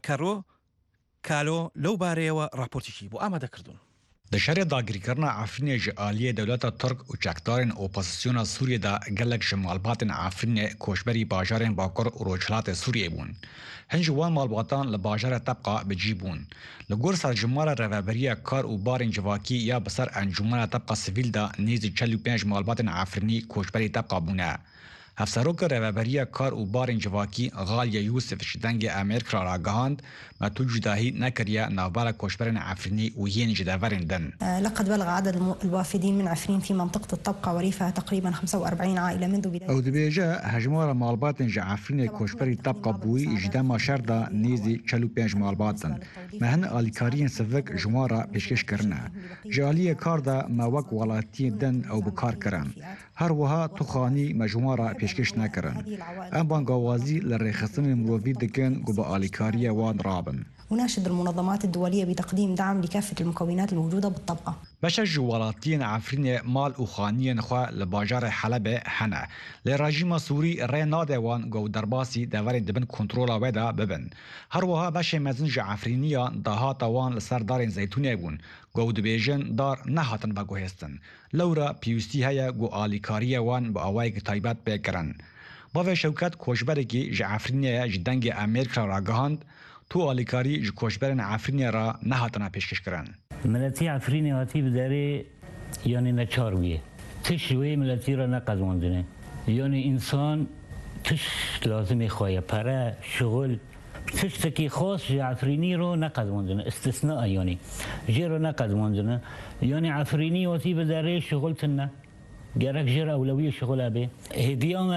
کالۆ لەو بارەیەوە راپۆرتێکی بۆ ئامادەکردوون. دشهر داگیرکردن عفرین جالی دولت ترک و چکدارن اپوزیسیون سوریه دا گلک شمالباتن عفرین کوشبری باجارن باکر و روجلات سوریه بون. هنج وان مالباتان لباجار طبقه بجی بون. لگور سرجمار روابریه کار و بارن جواکی یا بسر انجمن طبقه سیویل دا نیز 45 مالباتن عفرینی کوشبری طبقه بونه. هفسروک روابریه کار و بارن جواکی غالیا یوسف شدنگ امریکا را گهاند ما تو جداهی نکریه نوبال کوشبرن عفرینی و ین جداورن دن. لقد بلغ عدد الوافدين من عفرين في منطقة الطبقة وريفها تقريبا 45 عائلة منذ بداية. او دبيجا هجمار مالباتن عفرين کوشبری طبقة بوي جدام شردا نيزي 45 مالباتن. مهن آلیکارین سفک جمارا پیشکش کرنه. جالی کار دا موک ولاتی دن او بکار کرن. هر وها تخانی مجموعه پیشکش نکرن. ام بانگوازی لرخصتن مروفی دکن گو با آلیکاری وان رابن. وناشد المنظمات الدولية بتقديم دعم لكافة المكونات الموجودة بالطبقة. بشج ولاتين عفرين مال وخانيين خوا لباجار حلب حنا لراجيم سوري ريناده وان جو درباسي دور دبن كنترولا ودا ببن هر وها بش مزنج عفرينيا دهات وان لسردار زيتوني بون جو دبيجن دار نهاتن بگوهستن لورا بيوستي هيا جو آليكاريا وان با اوايك تايبات بكرن باوه شوكت کوشبرگی جعفرینیا جدنگ امریکا را گهاند تو آلیکاری ج کوشبرن عفرینیا را نهاتنا پیشکش کرن. ملتی عفرینی هاتی بداره یعنی نچارویه. تشوی ملتی را نقدماندنه. یعنی انسان تش لازمی خواهی پره شغل تشتکی خاص ج عفرینی رو نقدماندنه استثناء یعنی جه رو نقدماندنه یعنی عفرینی هاتی بداره شغل تنه. جرك جرى أولوية شغلها به هديان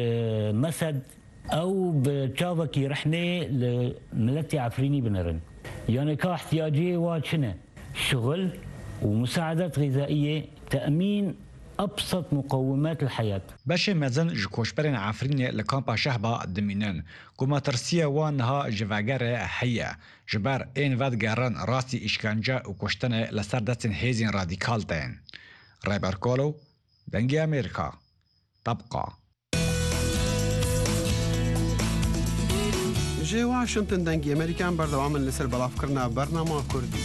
مسد أو بتشافكي رحنة لملتي عفريني بنرن يعني كاحتياجي واشنة شغل ومساعدات غذائية تأمين أبسط مقومات الحياة. باش مازن جكوشبرن عفريني لكامبا شهبة دمينن كما ترسية وانها جواجر حية جبار إن فاد جارن راسي إشكانجا وكشتنة لسردتن هيزين راديكالتين رايبر كولو دنگی امریکا طبقه جي واشنطن دنگی امریکان بردوامن لسر بلافکرنا برنامه کردی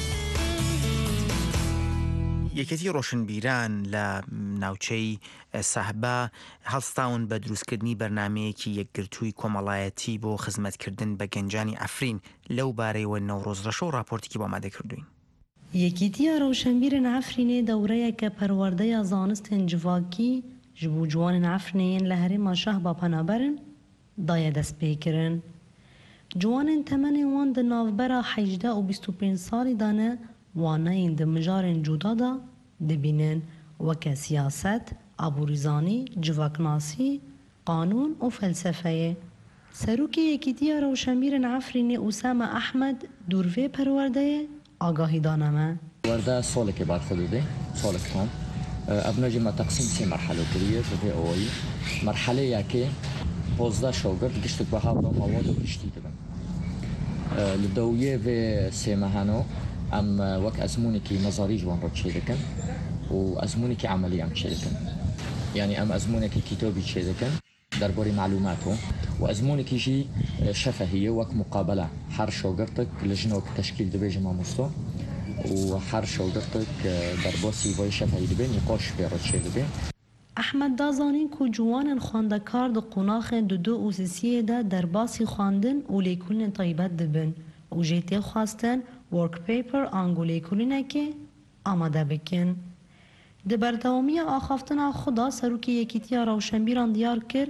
یەکێتی ڕۆشنبیران لە ناوچەی سەحبا هەڵستاون بە دروستکردنی بەرنامەیەکی یەکگرتووی کۆمەڵایەتی بۆ خزمەتکردن بە گەنجانی ئەفرین لەو بارەیەوە نەورۆز ڕەشە و راپۆرتێکی بۆ ئامادەکردووین. یەکێتیە ڕەوشەنبیرن عفرینێ دەورەیەکە پەروەردەیە زانستن جڤاکی ji bo ciwanên Efrînê li herêma Şehba Penaberin daye destpêkirin. Ciwanên temenê wan di navbera 18 û 25 salî de ne waneyên di mijarên cuda da dibînin weke siyaset, aborîzanî, civaknasî, qanûn û felsefeyê. Serokê Yekîtiya Rewşenbîrên Efrînê Usame Ehmed dûrvê perwerdeyê agahî dane me. ورده سالك بعد حدودي سالك هم ابنجي ما تقسيم سي مرحله كليه في اول مرحله ياكي 15 شاگرد گشت به هوا مواد گشتی دبن لدويه في سيمهانو ام وك ازموني كي نظري جوان رو تشيدكن و ازموني كي عملي ام تشيدكن يعني ام ازموني كي كتابي تشيدكن درباري معلوماته وازموني كي شي شفهيه وك مقابله هر شاگردك لجنه تشكيل دبي جما مستو و هر شاگردك درباسی وای شفهی دبی نقاش بیارد دبی. احمد دازانین کو جوانن خواندکار د قوناخ دو اوسیسیه ده درباسی خواندن و لیکولن طیبت دبن و جیتی خواستن ورک پیپر آنگو لیکولنه که آماده بکن. د بردوامی آخافتن خدا سروکی یکیتیا روشنبیران دیار کر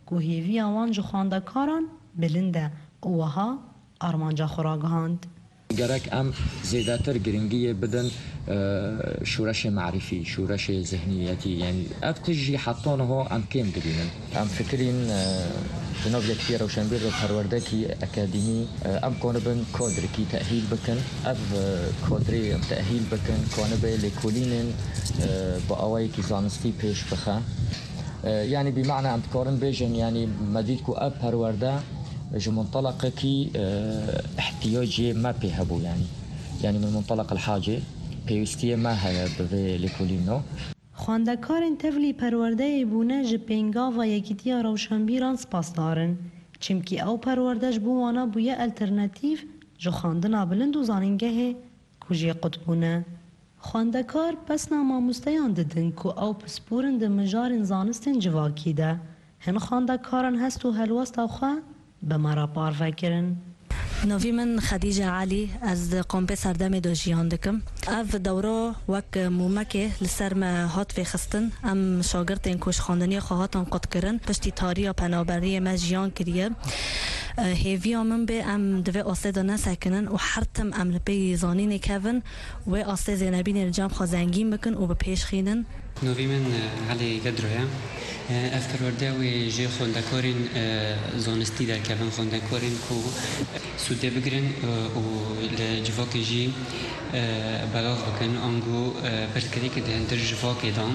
کو هیوی آوان جو خواندکاران بلنده اوها آرمانجا خوراگهاند. گرک ام زیادتر گرنگی بدن شورش معرفی، شورش ذهنیتی، یعنی افتجی حطانه ام کم دبینن. ام فکرین جناب یکی روشنبیر رو پرورده کی اکادمی ام کنبن کادر کی تأهیل بکن، اب کادری تأهیل بکن کنبه لکولینن با آوایی کی زانستی پیش بخه. يعني بمعنى أن تقارن بيجن يعني مديدكو أب پرورده جو منطلق كي احتياجي ما بيهبو يعني من منطلق الحاجة بيوستيه ما هي بفي لكولينو خواندکارن تفلی پرورده بونه جپنگا و یکیتیا روشنبیران سپاس دارن چمکی او پروردهش بوانا بویه الترناتیف جو خواندنا بلند و زاننگه کجی قطبونه. خواندکار پس ناماموستیان ددن که او پسپورن ده مجارن زانستن جواکی ده هن خواندکارن هست و هلوست او خواه به مرا پار کرن. نوی من خدیجه علی از قمپه سردم دوجیان دکم. اف دوره وک مومکه لسر ما هات و خستن ام شاگردین کش خواندنی خواهاتان قد کرن پشتی تاریا پنابری ما جیان کریه. هیوی من به ام دوی آسه دانه سکنن و حرتم ام لپی زانین کهون و آسه زینبین الجام خوازنگین بکن و به پیش خینن. نوی من علی قدره افرورده و جی خواندکارین زانستی در کهون خواندکارین کو سوده بگرن و لجواک جی بلاغ بکن آنگو پرکری که دهندر جواک دان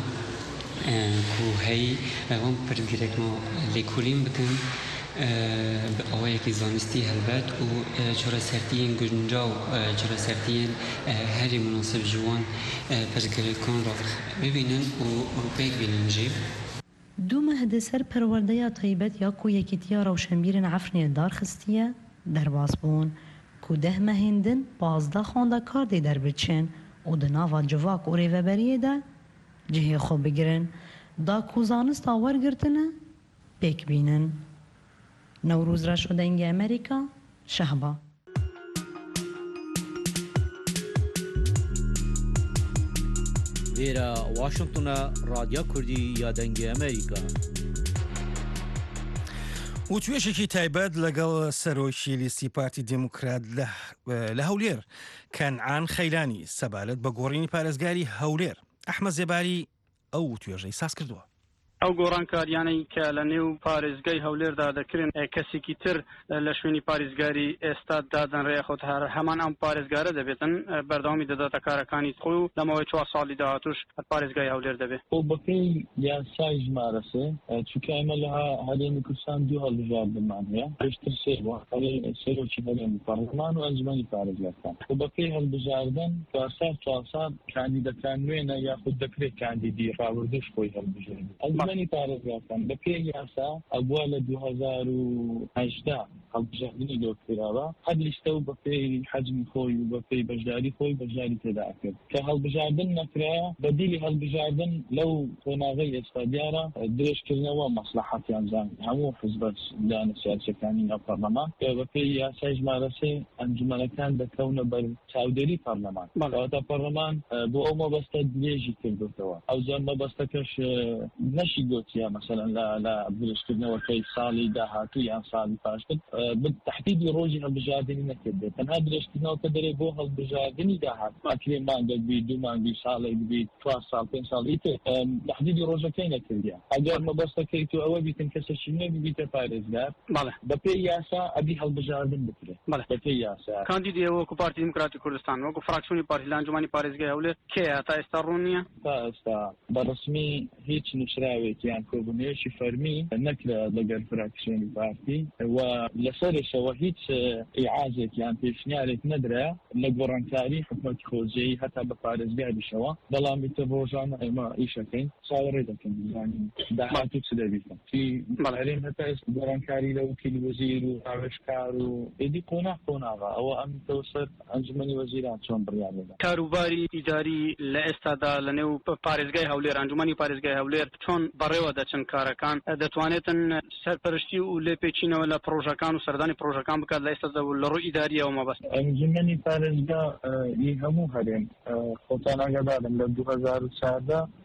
کو هی هم پرگرک ما لیکولین بکن آوایی که زانستی هلبت و چرا سرتین گنجا و چرا سرتین هری مناسب جوان پرگرکان را ببینن و پیک بینن جیب. دو مهد سر پرورده طیبت یا کو یکیتیا روشنبیرن عفرین دار خستیه در باز بون کو ده مهندن 15 خواندکار دی در بچن و دناوا جواک و ریوبریه ده جهی خوب بگیرن دا کو زانست آور گرتنه پیک بینن. نوروز را شدنگ امریکا شهبا. ویرا واشنطن رادیو کردی یا دنگ امریکا. و توێشێکی تایبەت لەگەڵ سەرۆکی لیستی پارتی دموکرات لە هەولێر کەنعان خەیلانی سەبالەت بە گۆڕینی پارێزگاری هەولێر ئەحمەد زێباری ئەو توێژەی ساز کردووە. ئەو گۆڕانکاریانەی کە لە نێو پارێزگای هەولێردا دەکرێن کەسێکی تر لە شوێنی پارێزگاری ئێستا دادەنرێ خۆت هەمان ئەم پارێزگارە دەبێتن بەردەوامی دەداتە کارەکانی خۆی و لەمەوەی 4 ساڵی داهاتوش پارێزگای هەولێر دەبێت. بەپێی یاسای ژمارە سێ چونکە ئێمە لە هەرێمی کوردستان دوو هەڵبژاردنمان هەیە پێشتر سێ بووە سەرۆکی هەرێمی پەرلەمان و ئەنجومەنی پارێزگاکان و بەپێی هەڵبژاردن 4 سال کاندیدەکان نوێنە یاخود دەکرێت کاندیدی ڕاوردش خۆی هەڵبژێن. ئەنجومەنی پارێزگاکان بەپێی یاسا ئەبووە لە 2018 هەڵبژاردننی دۆکراوە هەر لیستە و بەپێی حەجمی خۆی و بەپێی بەشداری خۆی بەشداری تێدا کرد کە هەڵبژاردن نەکرایە بەدیلی هەڵبژاردن لەو قۆناغەی ئێستا دیارە درێژکردنەوە مەسلحەتیان زان هەموو حزبەت دانە سیاسەکانی ناو پەرلەمان کە بەپێی یاسای ژمارە سێ ئەنجومەنەکان دەکەونە بەر چاودێری پەرلەمان کەواتە پەرلەمان بۆ ئەو مەبەستە درێژی کردوتەوە ئەو زۆر مەبەستەکەش نەشی گوتیە مەسەلەن لە درێژکردنەوەکەی ساڵی داهاتوو یان ساڵی پاشتر تحدیدی ڕۆژی هەڵبژاردننی نەکردێت تەنها درێژکردنەوە کە دەرێ بۆ هەڵبژاردننی داهات ئەکرێ مانگە بی دوو مانگی ساڵێک بی 4 ساڵ 5 ساڵی تر تحدیدی ڕۆژەکەی نەکردیان ئەگەر مەبەستەکەی تو ئەوە بیتن کەسێکی نوێ ببیتە پارێزگار بەپێی یاسا ئەبی هەڵبژاردن بکرێت بەپێی یاسا. کاندیدی وەکو پارتی دموکراتی کوردستان وەکو فراکسیۆنی پارتی لە ئەنجومەنی پارێزگای هەولێر کێیە تا ئێستا ڕوون نییە؟ تا ئێستا بەڕسمی هیچ نشراوێکیان کۆبوونەوەیەکی فەرمی نەکرا لەگەر فراکسیۆنی پارتی و لەسەرشەوە هیچ ئیعازێکیان پێشنیارێک نەدرا لە گۆڕانکاری حکومەتی خۆجێی هەتا بە پارێزگاریشەوە بەڵامی تر ڕۆژانە ئێمە ئیشەکەین چاوەڕێ دەکەن داهاتوو چ دەبیتن هەرێم هەتا ئێستا گۆڕانکاری لە وکیلی وەزیر و ڕاوێژکار و ئێدی قۆناغا ئەوە ئەمتەوە سەر ئەنجومەنی وەزیران چۆن بڕیار بدەن. کاروباری ئیداری لە ئێستادا لە نێو پارێزگای هەولێر ئەنجومەنی پارێزگای هەولێر چۆن بەڕێوە دەچن کارەکان دەتوانێتن سەرپەرشتی و لێپێچینەوە لە پرۆژەکان و سەردانی پرۆژەکان بکات لە ئێستا لە ڕووی ئیداریەوە مەبەست. ئەنجومەنی پارێزگا هەموو هەرێم خۆتان ئاگادارن لە 2014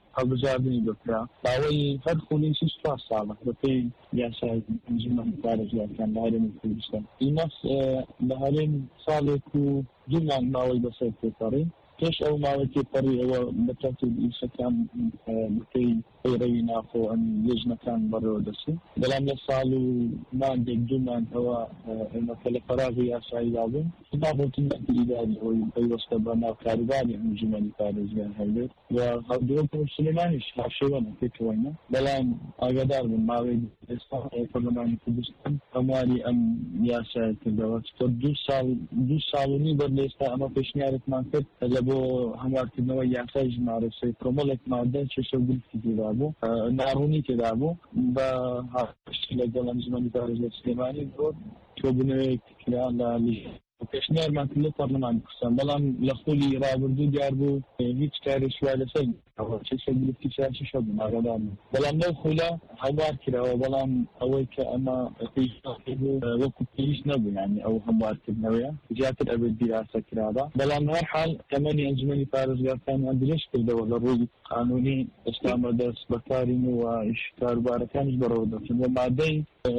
هەڵبژاردننی بکرا باوەی هەر خولێکی 4 ساڵە بەپێی یاسای ئەنجومەنی پارێزگاکان لە هەرێمی کوردستان ئیمەس لە هەرێم ساڵێک و 2 مانگ ماوەی بەسەر پێپەڕی پێش ئەو ماوەی تێپەڕی ئەوە بە تەرتیب ئیشەکان بکەی پەیڕەوی ناخۆ ئەم لێژنەکان بەڕێوە دەچێت بەڵام لە ساڵ و مانگێک 2 مانگەوە ئێمە کە لە فەراغی یاسایی دابوون بابەتونەتی ئیداری ئەوەی پەیوەستە بە ناو کاروباری ئەنجومەنی پارێزگار هەولێر و هەڵدرۆ سلێمانیش هاشێوەنە پێکەوەینە بەڵام ئاگادار بوون ماوەی ئێستا پەرلەمانی کوردستان هەمواری ئەم یاسای کردەوە چۆ 2 ساڵ و بەر لە ئێستا ئەمە پێشنیارێکمان کرد لە بۆ هەموارکردنەوە یاسای ژمارە 3 کۆمەڵێک مادە چێشە و گرفتی تێدا بوو ناڕوونی تێدا بوو بە هاشتی لەگەڵ ئەنجومەنی پارێزگای سلێمانی بۆ تۆ بنەوەیەک کرا لە پێشنیارمان کرد لە پەرلەمانی کوردستان بەڵام لە خۆلی ڕابردوو دیار بوو هیچ کارێک وای لەسەر چێشە گرفتی چاچی شە بوو ئاگادار بەڵام لەو خولە هەموار کراوە بەڵام ئەوەی کە ئەمە وەکو پێویست نەبوو یعنی ئەو هەموارکردنەوەیە زیاتر ئەبێت دیراسە کرابە بەڵام هەر حال تەمەنی ئەنجومەنی پارێزگاکانیان درێژ کردەوە لە ڕووی قانونی ئێستامە دەست بەکارین و ئیش کاروبارەکانیش بەڕەوە دەچن و مادەی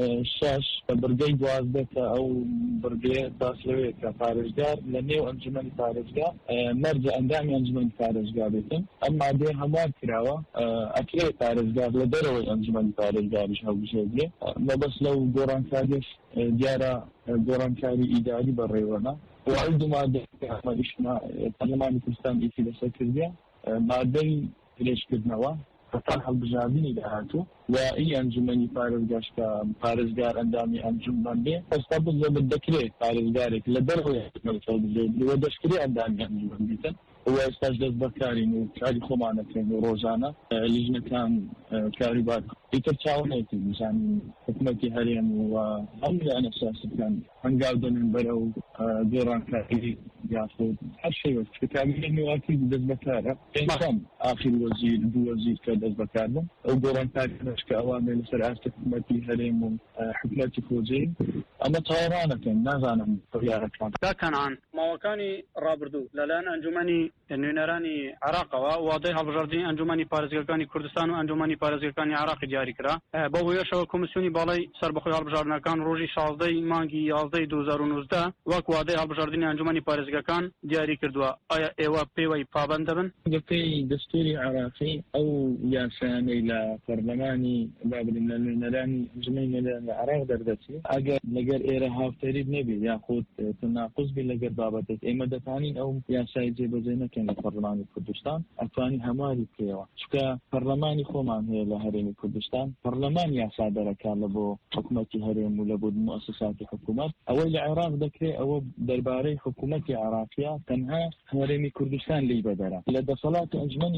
6 بە بڕگەی 12 کە ئەو بڕگەیە باسلەوەیە کە پارێزگار لە نێو ئەنجومەنی پارێزگار مەرجە ئەندامی ئەنجومەنی پارێزگار بێتن ئەم مادەیە هەموار کراوە ئەکرێت پارێزگار لە دەرەوەی ئەنجومەنی پارێزگاریش هەڵبژێردرێ مەبەست لەو گۆڕانکاریش دیارە گۆڕانکاری ئیداری بەڕێوەنا و ئەو دوو مادە پەرلەمانی کوردستان ئیسی لەسەر کردیە مادەی درێژکردنەوە هەتا هەڵبژاردننی داهاتوو و ئی ئەنجومەنی پارێزگاشکە پارێزگار ئەندامی ئەنجومەن بێ ئێستا بزەبت دەکرێت پارێزگارێک لە دەرەوەی هەڵبژێردرێ و دەشکری ئەندامی ئەنجومەن بیتن و ئێستاش دەست بەکارین و کاری خۆمانەکەین و ڕۆژانە لیژنەکان کاروبار ئیتر چاوەنێتی بزانین حکومەتی هەرێم و هەموو لە ئەنەساسەکان هەنگاو دەنێن بەرەو گۆڕانکاری یاخود هەر شێوە کتابی نێواتی دەست بەکارە پێنجەم ئاخر وەزیر دوو وەزیر کە دەست بەکار بوون ئەو گۆڕانکاریش کە ئەوانێ لەسەر ئاستی حکومەتی هەرێم و حکومەتی خۆجێ ئەمە تاوانەکەن نازانم بڕیارەکان کەنعان ماوەکانی ڕابردوو لەلایەن ئەنجومەنی نوێنەرانی عێراقەوە وادەی هەڵبژاردننی ئەنجومەنی پارێزگاکانی کوردستان و ئەنجومەنی پارێزگاکانی عێراقی دیاری کرا بۆ وێشەوە کۆمیسیۆنی باڵای سەربەخۆی هەڵبژاردنەکان ڕۆژی 16 مانگی 11 2019 وەک وادەی هەڵبژاردننی ئەنجومەنی پارێزگاکان دیاری کردووە ئایا ئێوە پێوەی پابەند دەبن بەپێی دەستوری عێراقی ئەو یاسایانەی لە پەرلەمانی بابرین لە نوێنەرانی ئەنجومەنی لە عێراق دەردەچێت ئەگەر لەگەر ئێرە هاوتەریت نەبێ یاخود تناقض بێ لەگەر بابەتێک ئێمە دەتوانین ئەو یاسای جێبەجێ نەکەین لە پەرلەمانی کوردستان ئەتوانین هەمواری پێوە چکە پەرلەمانی خۆمان هەیە لە هەرێمی کوردستان پەرلەمان یاسا دەرەکان لە بۆ حکومەتی هەرێم و لە بۆ موسساتی حکومەت ئەوەی لە عێراق دەکرێت ئەوە دەربارەی حکومەتی عێراقیە تەنها هەرێمی کوردستان لی بەدەرە لە دەسەڵاتی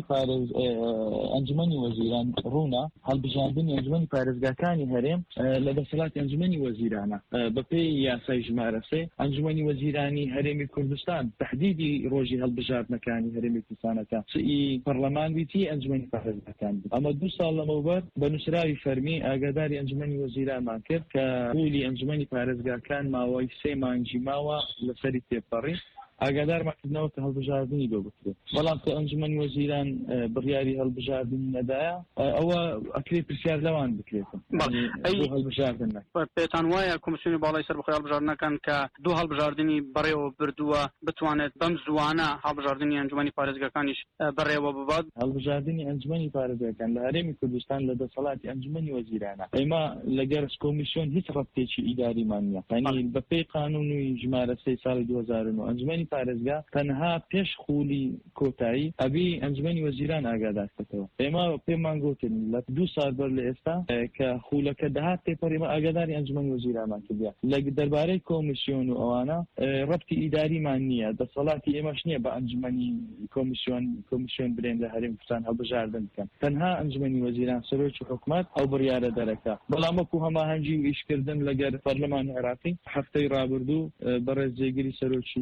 ئەنجومەنی وەزیران ڕوونا هەڵبژاردننی ئەنجومەنی پارێزگاکانی هەرێم لە دەسەڵاتی ئەنجومەنی وەزیرانە بەپێی یاسای ژمارە 3 ئەنجومەنی وەزیرانی هەرێمی کوردستان تحدیدی ڕۆژی هەڵبژاردنەکانی هەرێمی کوردستانەکە سئی پەرلەمان بیتی ئەنجومەنی پارێزگاکان ئەمە 2 ساڵ لەمەوبەر بە نووسراوی فەرمی ئاگاداری ئەنجومەنی وەزیرانمان کرد کە پولی ئەنجومەنی پارێزگاکان ماوەی 3 مانگی ماوە لەسەری تێپەڕی ئاگادارماکردنەوە کە هەڵبژاردننی دۆ بکرێت بەڵام کە ئەنجومەنی وەزیران بڕیاری هەڵبژاردننی نەدایە ئەوە ئەکرێت پرسیار لەوان بکرێتن هەڵبژاردن پێتان وایە کۆمیسیۆنی باڵای سەربەخۆی هەڵبژاردنەکان کە دوو هەڵبژاردننی بەڕێوە بردووە بتوانێت بەم زوانە هەڵبژاردننی ئەنجومەنی پارێزگاکانیش بەڕێوە ببات هەڵبژاردننی ئەنجومەنی پارێزگاکان لە هەرێمی کوردستان لە دەسەڵاتی ئەنجومەنی وەزیرانە ئێمە لەگەر کۆمیسیۆن هیچ ڕەبتێکی ئیداریمان نییە یعنی بەپێی قانونی ژمارە 3 ساڵی 2009 ئەنجومەنی پارێزگا تەنها پێش خولی کۆتایی ئەبی ئەنجومەنی وەزیران ئاگادارکردەوە ئێمە پێمان گوتن لە 2 سال بەر لە ئێستا کە خولەکە دەهات تێپەڕێمە ئاگاداری ئەنجومەنی وەزیرانمان کردیا لە دەربارەی کۆمیسیۆن و ئەوانە ڕەبتی ئیداریمان نییە دەسەڵاتی ئێمەش نییە بە ئەنجومەنی کۆمیسیۆن برێن لە هەرێمی کوردستان هەڵبژاردن بکەن تەنها ئەنجومەنی وەزیران سەرۆکی حکومەت ئەو بڕیارە دەرەکە بەڵام وەکو هەماهەنگی ئیشکردن لەگەر پەرلەمانی عێراقی هەفتەی ڕابردوو بەڕێز جێگیری سەرۆکی پەرلەمانی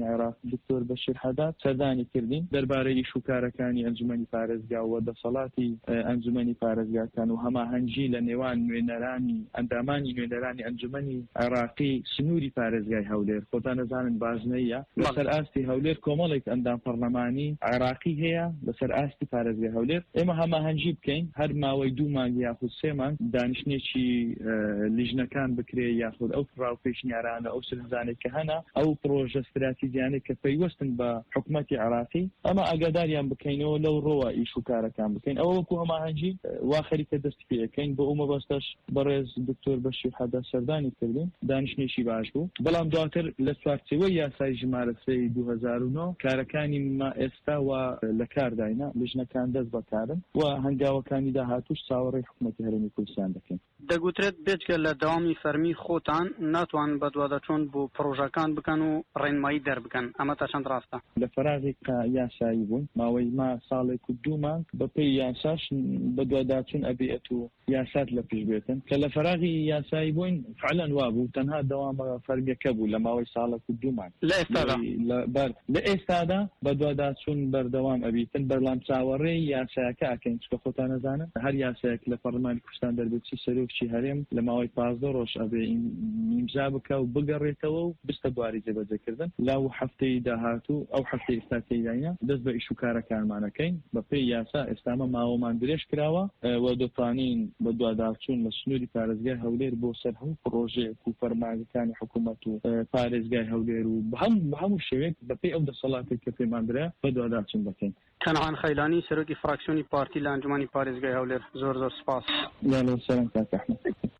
سەرۆکایەتەکانی عێراق دکتۆر بەشیر حەداد سەردانی کردین دەربارەی ئیشوکارەکانی ئەنجومەنی پارێزگا و دەسەڵاتی ئەنجومەنی پارێزگاکان و هەماهەنگی لە نێوان نوێنەرانی ئەندامانی نوێنەرانی ئەنجومەنی عێراقی سنووری پارێزگای هەولێر خۆتان نەزانن بازنەیە لەسەر ئاستی هەولێر کۆمەڵێک ئەندام پەرلەمانی عێراقی هەیە لەسەر ئاستی پارێزگای هەولێر ئێمە هەماهەنگی بکەین هەر ماوەی 2 مانگ یاخود 3 مانگ دانیشتێکی لیژنەکان بکرێ یاخود ئەو ڕاوپێشنیارانە ئەو سرنجانێک کە هەنا ئەو پرۆژە استراتیژیانێک کە پەیوەستن بە حکوومەتی عێراقی ئەمە ئاگاداریان بکەینەوە لەو ڕۆوە ئیش و کارەکان بکەین ئەوە وەکو هەماهەنگی وا خەریکە دەستی پێەکەین بۆ ئەو مەبەستەش بەڕێز دکتۆر بەشیر حەداد سەردانی کردین دانیشتێکی باش بوو بەڵام دواتر لە چوارچێوەی یاسای ژمارە 3 2009 کارەکانی ما ئێستا و لە کارداینە لیژنەکان دەست بەکارن و هەنگاوەکانی داهاتوش چاوەڕێی حکوومەتی هەرێمی کوردستان دەکەین دەگوترێت بێجگە لە داوامی فەرمی خۆتان ناتوان بە دووادەچۆن بۆ پرۆژەکان بکەن و ڕێنمایی دەربکەن ئەمە تا چەند ڕاستە لە فەراغی یاسایی بوون ماوەی ما ساڵێک و 2 مانگ بەپێی یاساش بە دوواداچوون ئەبێت و یاسات لە پێش بێتن کە لە فەراغی یاسایی بووین فعلەن وا بوو تەنها دەوامە فەرمیەکە بوو لە ماوەی ساڵێک و 2 مانگ لە ئێستادا بە دوواداچوون بەردەوام ئەبیتن بەرلام چاوەڕێی یاسایەکە ئەکەین چکە خۆتان نەزانن هەر یاسایەک لە پەرلەمانی کوردستان دەربێتی سەرۆکی هەرێم لە ماوەی 15 ڕۆژ ئەبێ ئیمزا بکە و بگەڕێتەوە و بستە بواری جێبەجێکردن لاو هەفتەی داهاتوو ئەو هەفتەی ئێستا تێداینە دەست بە ئیش و کارەکانمانەکەین بەپێی یاسا ئێستامە ماوەمان درێژ کراوە و دەتوانین بە دوواداچوون لە سنووری پارێزگای هەولێر بۆ سەر هەموو پرۆژەیەک و فەرمانەکانی حکوومەت و پارێزگای هەولێر و بە هەموو شێوەیەک بەپێی ئەو دەسەڵاتێک کە پێمان درا بە دوواداچوون بکەین کەنعان خەیلانی سەرۆکی فراکسیۆنی پارتی لە ئەنجومەنی پارێزگای هەولێر زۆر سپاس سلام کاک ئەحمەد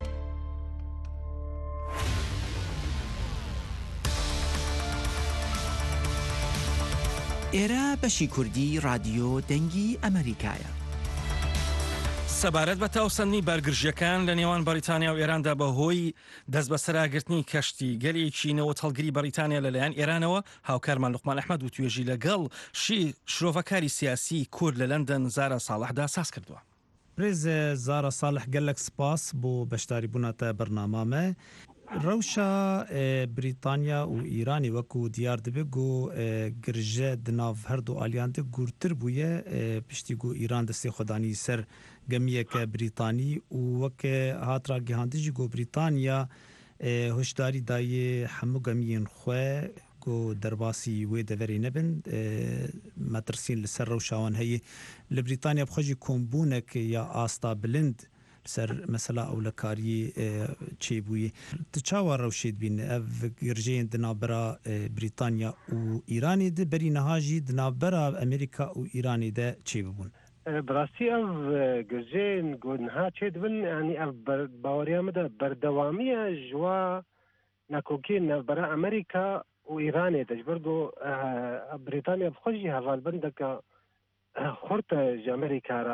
ئێرە بەشی کوردی رادیۆ دەنگی ئەمریکایە. سەبارەت بە تاوسەندنی بەرگرژیەکان لە نێوان بەریتانیا و ئێراندا بەهۆی دەست بە سەراگرتنی کەشتی گەلێکی نەوە هەڵگری بەریتانیا لەلایەن ئێرانەوە هاوکارمان لوقمان ئەحمەد و توێژی لەگەڵ شرۆڤەکاری سیاسی کورد لە لەندەن زارە ساڵحدا ساز کردووە. پرێز زارە ساڵح گەلک سپاس بۆ بەشداری بوونەتە بەرنامامە ڕەوشە بریتانیا و ئیرانی وەکو دیار دەبێت و گرژە دناو هەردوو ئالیاندە گورتر بووە پشتی و ئیران دەستی خۆدانی سەر گەمیەکە بریتانی و وەکە هاترا گەهاندژی گۆ بریتانیا هۆشداری دایە هەموو گەمیین خوێ گۆ دەرباسی وێ دەڤەری نەبن مەترسین لەسەر ڕەوشاوان هەیە لە بریتانیا بخۆژی کۆمبوونێک یا ئاستا بلند سەر مەسەلا ئەو لە کاری چێبووی چاوە ڕەوشێت بین ئەv گرژەیەن دنابەرا بریتانیا و ئیرانی د بەری نەهاژی دنابەرا ئەمریکا و ئیرانی دە چێ ببوون براستی ئەv گرژێن گۆنها چێ دبن ینی ئەv باوەریامەدا بەردەوامیە ژوا نەکۆکێ نەبەرا ئەمریکا و ئیرانێ دەجبەرگۆ بریتانیا بخۆشی هەڤالبندەکە خورتە ژ ئەمریکارە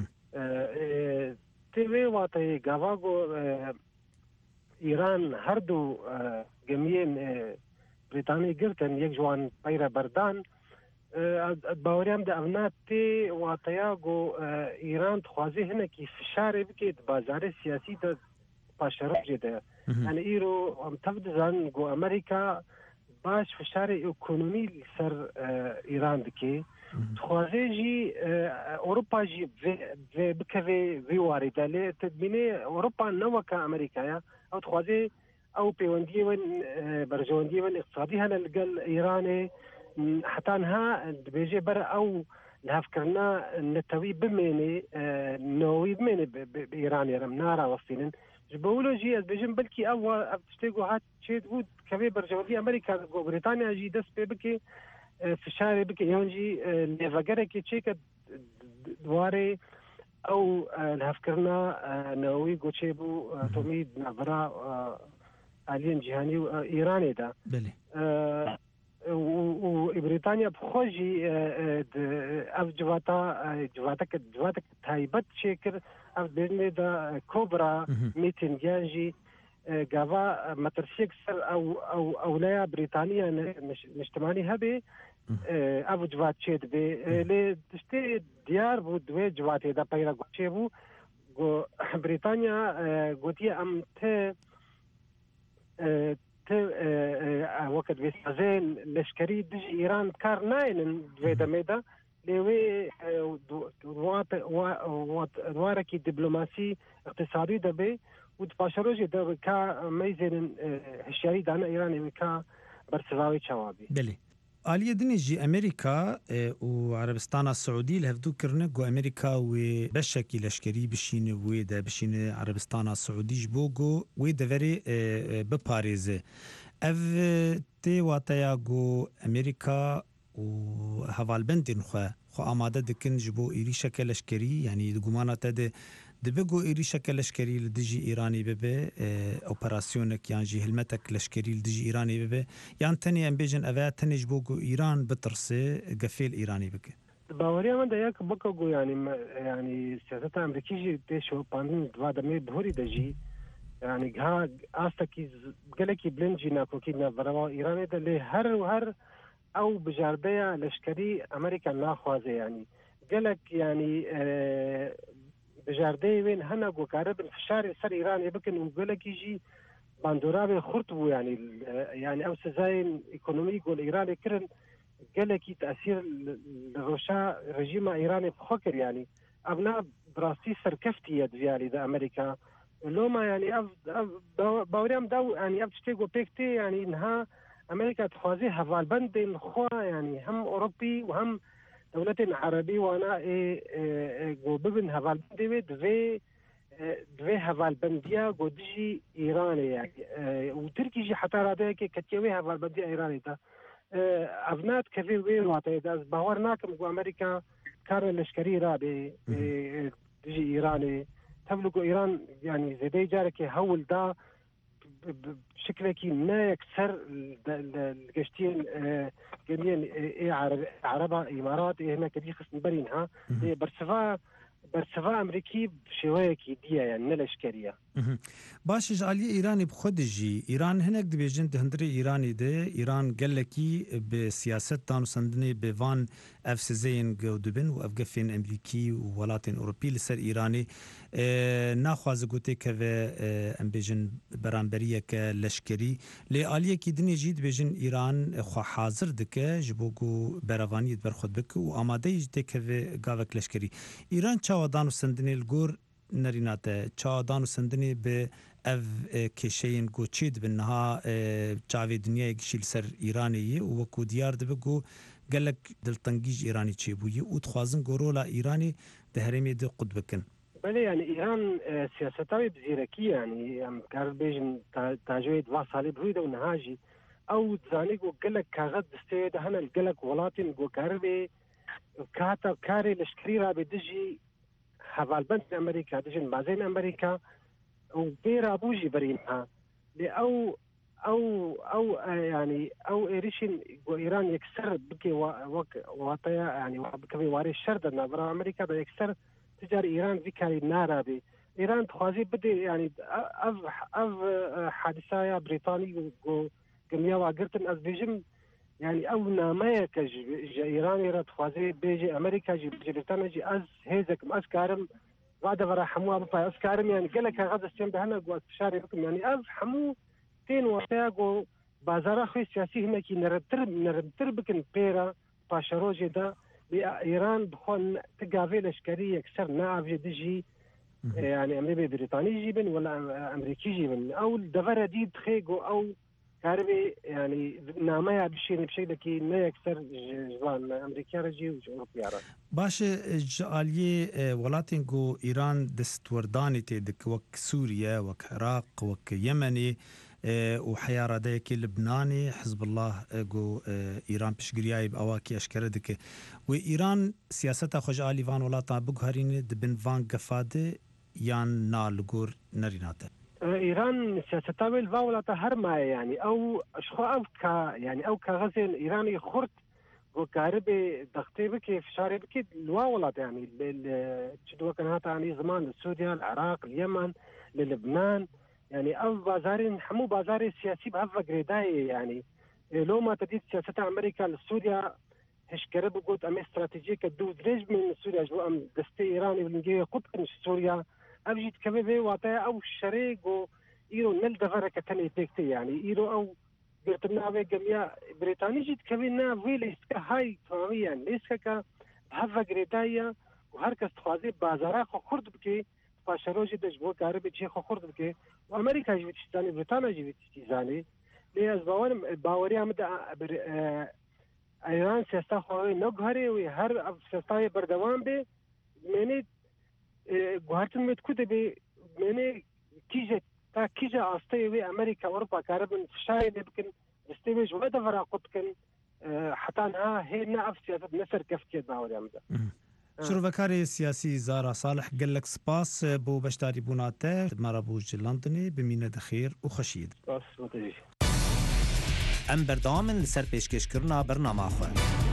تێوێ واتەیە گاواگۆ ئیران هەردوو گەمیێن بریتانی گرتن یەک جوان پەیرە بەردان باوەریام دە ئەڤنا تێ واتەیە گۆ ئیران خوازی هەنێکی فشارێ بکێت بازارە سیاسی دە پاشەڕژێدە ئەنە ئیرۆ ئەم تەف دەزان گۆ ئەمریکا باش فشارێ ئۆکۆنۆمی سەر ئیران دکێ خوازێژی ئۆروپاژی بکەوێ ویواریدا لێ تبینێ ئۆروپا نەوەکە ئەمریکایە ئەو خوازێ ئەو پەیوەندیوەن بەرژەوەندیوەن اقتصادی هەنە لەگەڵ ئیرانێ حتانها دبێژێ بەرە ئەو لەهەفکردنا نەتەوی بمێنێ نەوەی بمێنێ ئیرانی رەم ناراوەستینن بەولۆژی ئەس بێژم بەلکی ئەو شتێک و هات چێت بوو کەوێ بەرژەوەندی ئەمریکا گۆ بریتانیاژی دەست پێ بکێ فشارێ بکە یانجی لێڤەگەرێکی چێکە دوارێ ئەو لەهەفکردنا نەوەی گۆچێ بوو تۆمی نەبرا ئالیەن جیهانی و ئیرانێدا بریتانیا بخۆژی ئەف جواتە تایبەت چێ کرد ئەف بێنێدا کۆبرا میتینگیانژی گاوا مەترسیەک سەر ئەولەیە بریتانیا نیشتمانی هەبێ ئەو جوات چێ دبێ لێ شتێ دیار بوو دوێ جواتێدا پەیرە گوچێ بوو بریتانیا گوتیە ئەم وەک کرد وێسازەیە لەشکری دژی ئیران کار ناێنن دوێ دەمێدا لێوێ دوارێکی دیبلۆماسی اقتصادی دەبێ و پاشەڕۆژێ دەبکا مەیزێنن هشیاری دانە ئیرانی وکا بەرسڤاوی چاوابی بلێ عالیە دنێژی ئەمریکا و عربستانە سعودی لە هەفتووکردنە گۆ ئەمریکا وێ بەشێکی لەشکری بشینە وێ دە بشینە عربستانە سعودیش بۆ گۆ وێ دەڤێ بپارێزێ ئەv تێ واتەیە گۆ ئەمریکا و هەڤالبەندên xwe ئامادە dikin ji bo êrişeke leşkerî yanî gumana te de dibe got êrişeke leşkerî li dijî Îranê bibe operasyonek yan jî hilmetek leşkerî li dijî Îranê bibe yan tenê em bêjin ev tenê ji bo got Îran bitirse gefêl Îranê bike. باوەریya min de yek bike got yanî siyaseta Emerîkî jî tê şopandin dva demê bihorî de jî yanî giha astekî gelekî bilind jî nakokî navberava Îranê de lê her او بجاربيا لشكري امريكا ناخوازه يعني قالك يعني بجاردي وين هنا وكارب انفشار سر ايران يمكن وقالك يجي باندورابي خرطبو يعني او سزاين ايكونومي قول ايراني كرن قالك تاثير الروشا رجيم ايراني بخكر يعني ابنا براسي سركفتي يد يعني ده امريكا لو ما يعني باوريام داو يعني ابتشتيغو بيكتي يعني انها امريكا تخوازي هفالبند الخوا يعني هم اوروبي وهم دولة عربي وانا ببن هفالبند دوي هفالبنديا قدجي ايراني يعني وتركي جي حتى راديك كتيوي هفالبنديا ايراني تا افنات كفي وين واتا داز باورناكم جو امريكا كار لشكري رابي دجي ايراني تبلغو ايران يعني زي جارك هول دا بشكلك ما يكسر القشتين جميل عربة إمارات هنا كدي خصم برينها برسفا أمريكي بشوايكي ديا يعني نلشكرية باشش علی ایرانی بخود جی ایران هنک دبیجن دهندری ایرانی ده ایران گلکی به سیاست دانو سندنی به وان افسزین گودبن و افگفین امریکی و ولاتین اوروپی لسر ایرانی ناخواز گوته که و ام بیجن برانبریه که لشکری لی آلیه کی دنی جید بیجن ایران خوا حاضر دکه جبوگو براوانیت برخود بک و آماده جده که و گاوک لشکری ایران چاو دانو سندنی لگور نریناته چا دانو سندنی به اف کشین گوچید بنها چاوی دنیای گشیل سر ایرانی و وکو دیار دبه گو گلک دلتنگیج ایرانی چی بویی و تخوازن گورولا ایرانی ده هرمی ده قد بکن بله يعني إيران سياستها بزيركية يعني كارل بيجن تاجويد واصالي برويدة ونهاجي أو تزاني جو قلك كاغد دستيد هنا القلك ولاتين جو كاربي كاتا كاري لشكري رابي دجي هفالبند أمريكا دجن بازين أمريكا وبيرا بوجي برينها أو يعني أو إيريشين إيران يكسر بكي واطيا يعني بكي واري الشردنا برا أمريكا دا يكسر تجار إيران في كاري نارابي إيران تخوازي بدي يعني أف حادثة بريطاني قميا واقرتن أزبيجم يعني أو نامايا كج إيراني را تخوازي بيجي أمريكا جي بيجي بريطانيا جي أز هيزك أسكارم بعد ورا حموها بطاي أسكارم يعني قالك غدا استيم بهنا قوة تشاري بكم يعني أز حمو تين وطاقو بازارا خوي سياسي هنا كي نرتر بكن بيرا باشروجي دا بإيران بخون تقافي لشكري يكسر ناعف جدجي يعني أمريكي بريطاني جيبن ولا أمريكي جيبن أو الدفرة دي تخيقو أو كاربي يعني نامايا بشكل كي ما يكسر جوان أمريكا رجي وأوروبيا رجي باش جالية ولاتين جو إيران دستورداني تدك وك سوريا وك عراق وك يمني وحيارة دايكي لبناني حزب الله جو إيران بشجرياي بأواكي أشكره دك وإيران سياستها خج آلي فان ولاتا بجهرين دبن فان قفادة يان نالجور نريناته إيران سياستها بالفاولة هرما يعني أو شخو أو يعني أو كغزل إيراني خرط وكهربي ضغطي بكي فشاري بكي الواولات يعني تشدوا كان هذا يعني زمان سوريا العراق اليمن للبنان يعني أو بازارين حمو بازاري سياسي بهذا جريداي يعني لو ما تديت سياسة أمريكا لسوريا هش كرب قلت أم استراتيجية دو دريج من سوريا جو أم دستي إيراني بالنجية قد كنش سوريا أبجيت كبيبي واطا أو شريق و إيرو نل دفرة كتاني بيكتي يعني إيرو أو گرتناوێ گەمیا برێتانیژی دکەوێنە وێ لە ئێسکە های تەواویان لێسکەکە هەڤە گرێدایە و هەر کەس خوازێ بازارا خۆ خورد بکێ پاشەرۆژی دەش بۆ کارە بێت چێ خۆ خورد بکێ و ئەمریکاژی وێتیزانێ برێتاناژی وێتیزانێ لێ ئەس باوەریامدا ئەیران سێستا خۆی نەگوهرێ و هەر سێستای بەردەوام بێ مێنێ گوهرتن مێت کو دەبێ مێنێ کیژە تا کیژە ئاستەیە وێ ئەمریکا ئەوروپا کارە بن فشارێ لێ بکن دەستێ بێژ وە دەڤەرا قوت بکەن حتانها هێنا ئەف سیاست نەسەر کەفتێت باوەریامدا شروعکاری سیاسی زارا صالح گەلک سپاس بۆ بەشداری بووناتە مارە بوو جلندنێ بمینە دەخێر و خەشید ئەم بەردەوامن لەسەر پێشکەشکردنا بەرنامەخۆ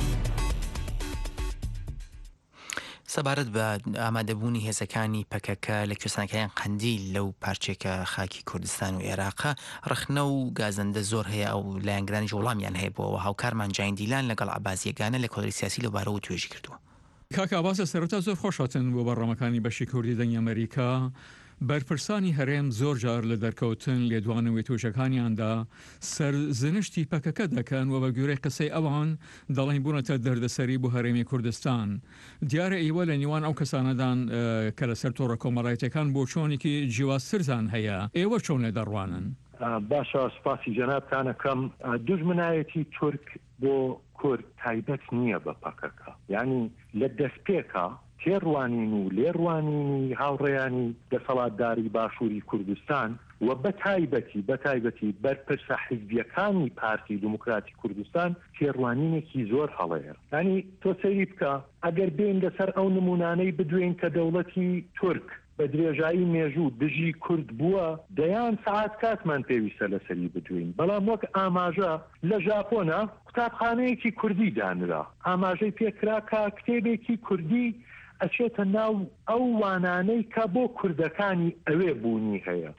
سەبارەت بە ئامادەبوونی هێزەکانی پەکەکە لە کوێستانەکەیان قەندیل لەو پارچێکە خاکی کوردستان و عێراقە ڕخنە و گازەندە زۆر هەیە ئەو لایەنگرانی وەڵامیان هەیە بۆەوە هاوکارمان جاین دیلان لەگەڵ عەباسیەکانە لە کۆدری سیاسی لەبارەوە توێژی کردووە. کاک ئاباس سەرەتا زۆر خۆشاتن بۆ بەڕێوەکانی بەشی کوردی دەنگی ئەمریکا بەرپرسانی هەرێم زۆر جار لە دەرکەوتن لێدوانەوەی توێژەکانیاندا سەرزنشتی پەکەکە دەکەن و بە گوێرەی قسەی ئەوان دەڵێن بوونەتە دەردەسەری بۆ هەرێمی کوردستان. دیارە ئێوە لە نیوان ئەو کەسانەدان کە لەسەر تۆڕە کۆمەڵایەتەکان بۆ چۆنێکی جیاوازترزان هەیە ئێوە چۆن لێ دەڕوانن؟ باشە سپاسی جەنابتانەکەم دوژمنایەتی تورک بۆ کورد تایبەت نییە بە پەکەکە یعنی لە دەستپێکە تێڕوانین و لێڕوانینی هاوڕێیانی دەسەڵاتداری باشووری کوردستان و بە تایبەتی بەرپرسە حیزبیەکانی پارتی دموکراتی کوردستان تێڕوانینێکی زۆر هەڵەیە. ینی تۆ سەیری بکە ئەگەر بێن لەسەر ئەو نمونانەی بدوێن کە دەوڵەتی تورک بە درێژایی مێژوو دژی کورد بووە دەیان سعات کاتمان پێویستە لەسەری بدوین بەڵام وەک ئاماژە لە ژاپۆنە قوتابخانەیەکی کوردی دانرا ئاماژەی پێکرا کە کتێبێکی کوردی ئەچێتە ناو ئەو وانانەی کە بۆ کوردەکانی ئەوێ بوونی هەیە.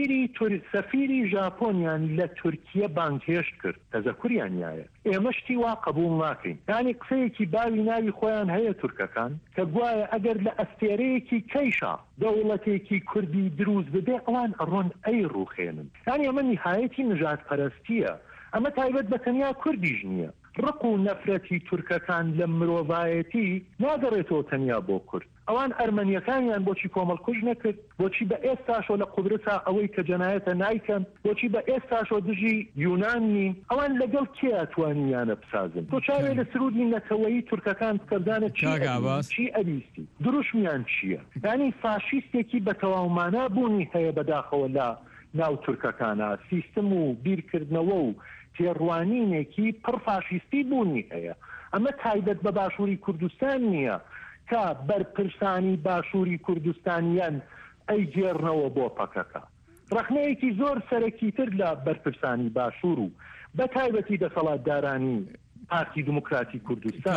سەفیری ژاپۆنیان لە تورکیە بانگهێشت کرد تەزەکوریانایە ئێمە شتی وا قبول ناکەین. یعنی قسەیەکی باوی ناوی خۆیان هەیە تورکەکان کە گوایە ئەگەر لە ئەستێرەیەکی کەیشە دەوڵەتێکی کوردی دروست ببێ ئەوان ئەڕۆن ئەی ڕوخێنن. یعنی ئەمە نیهایەتی نژاد پەرستیە. ئەمە تایبەت بە تەنیا کوردیش نییە. ڕق و نەفرەتی تورکەکان لە مرۆڤایەتی ناگەڕێتەوە تەنیا بۆ کورد. ئەوان ئەرمەنیەکانیان بۆچی کۆمەڵکوژ نەکرد بۆچی بە ئێستاشۆ لە قوبرسا ئەوەی کە جەنایەتە نایکەن بۆچی بە ئێستاشۆ دژی یونان نین ئەوان لەگەڵ کێ ئەتوانیانە بسازن. تۆ چاوێ لە سرودی نەتەوەیی تورکەکان بکردانە چی ئەویستی دروشمیان چییە؟ ینی فاشیستێکی بە تەواومانە بوونی هەیە بەداخەوە لە ناو تورکەکانە سیستم و بیرکردنەوە و تێڕوانینێکی پڕفاشیستی بوونی هەیە. ئەمە تایبەت بە باشووری کوردستان نییە کە بەرپرسانی باشووری کوردستانیان ئەی گێڕنەوە بۆ پەکەکە. ڕخنەیەکی زۆر سەرەکیتر لە بەرپرسانی باشوور و بە تایبەتی دەسەڵاتدارانی پارتی دموکراتی کوردستان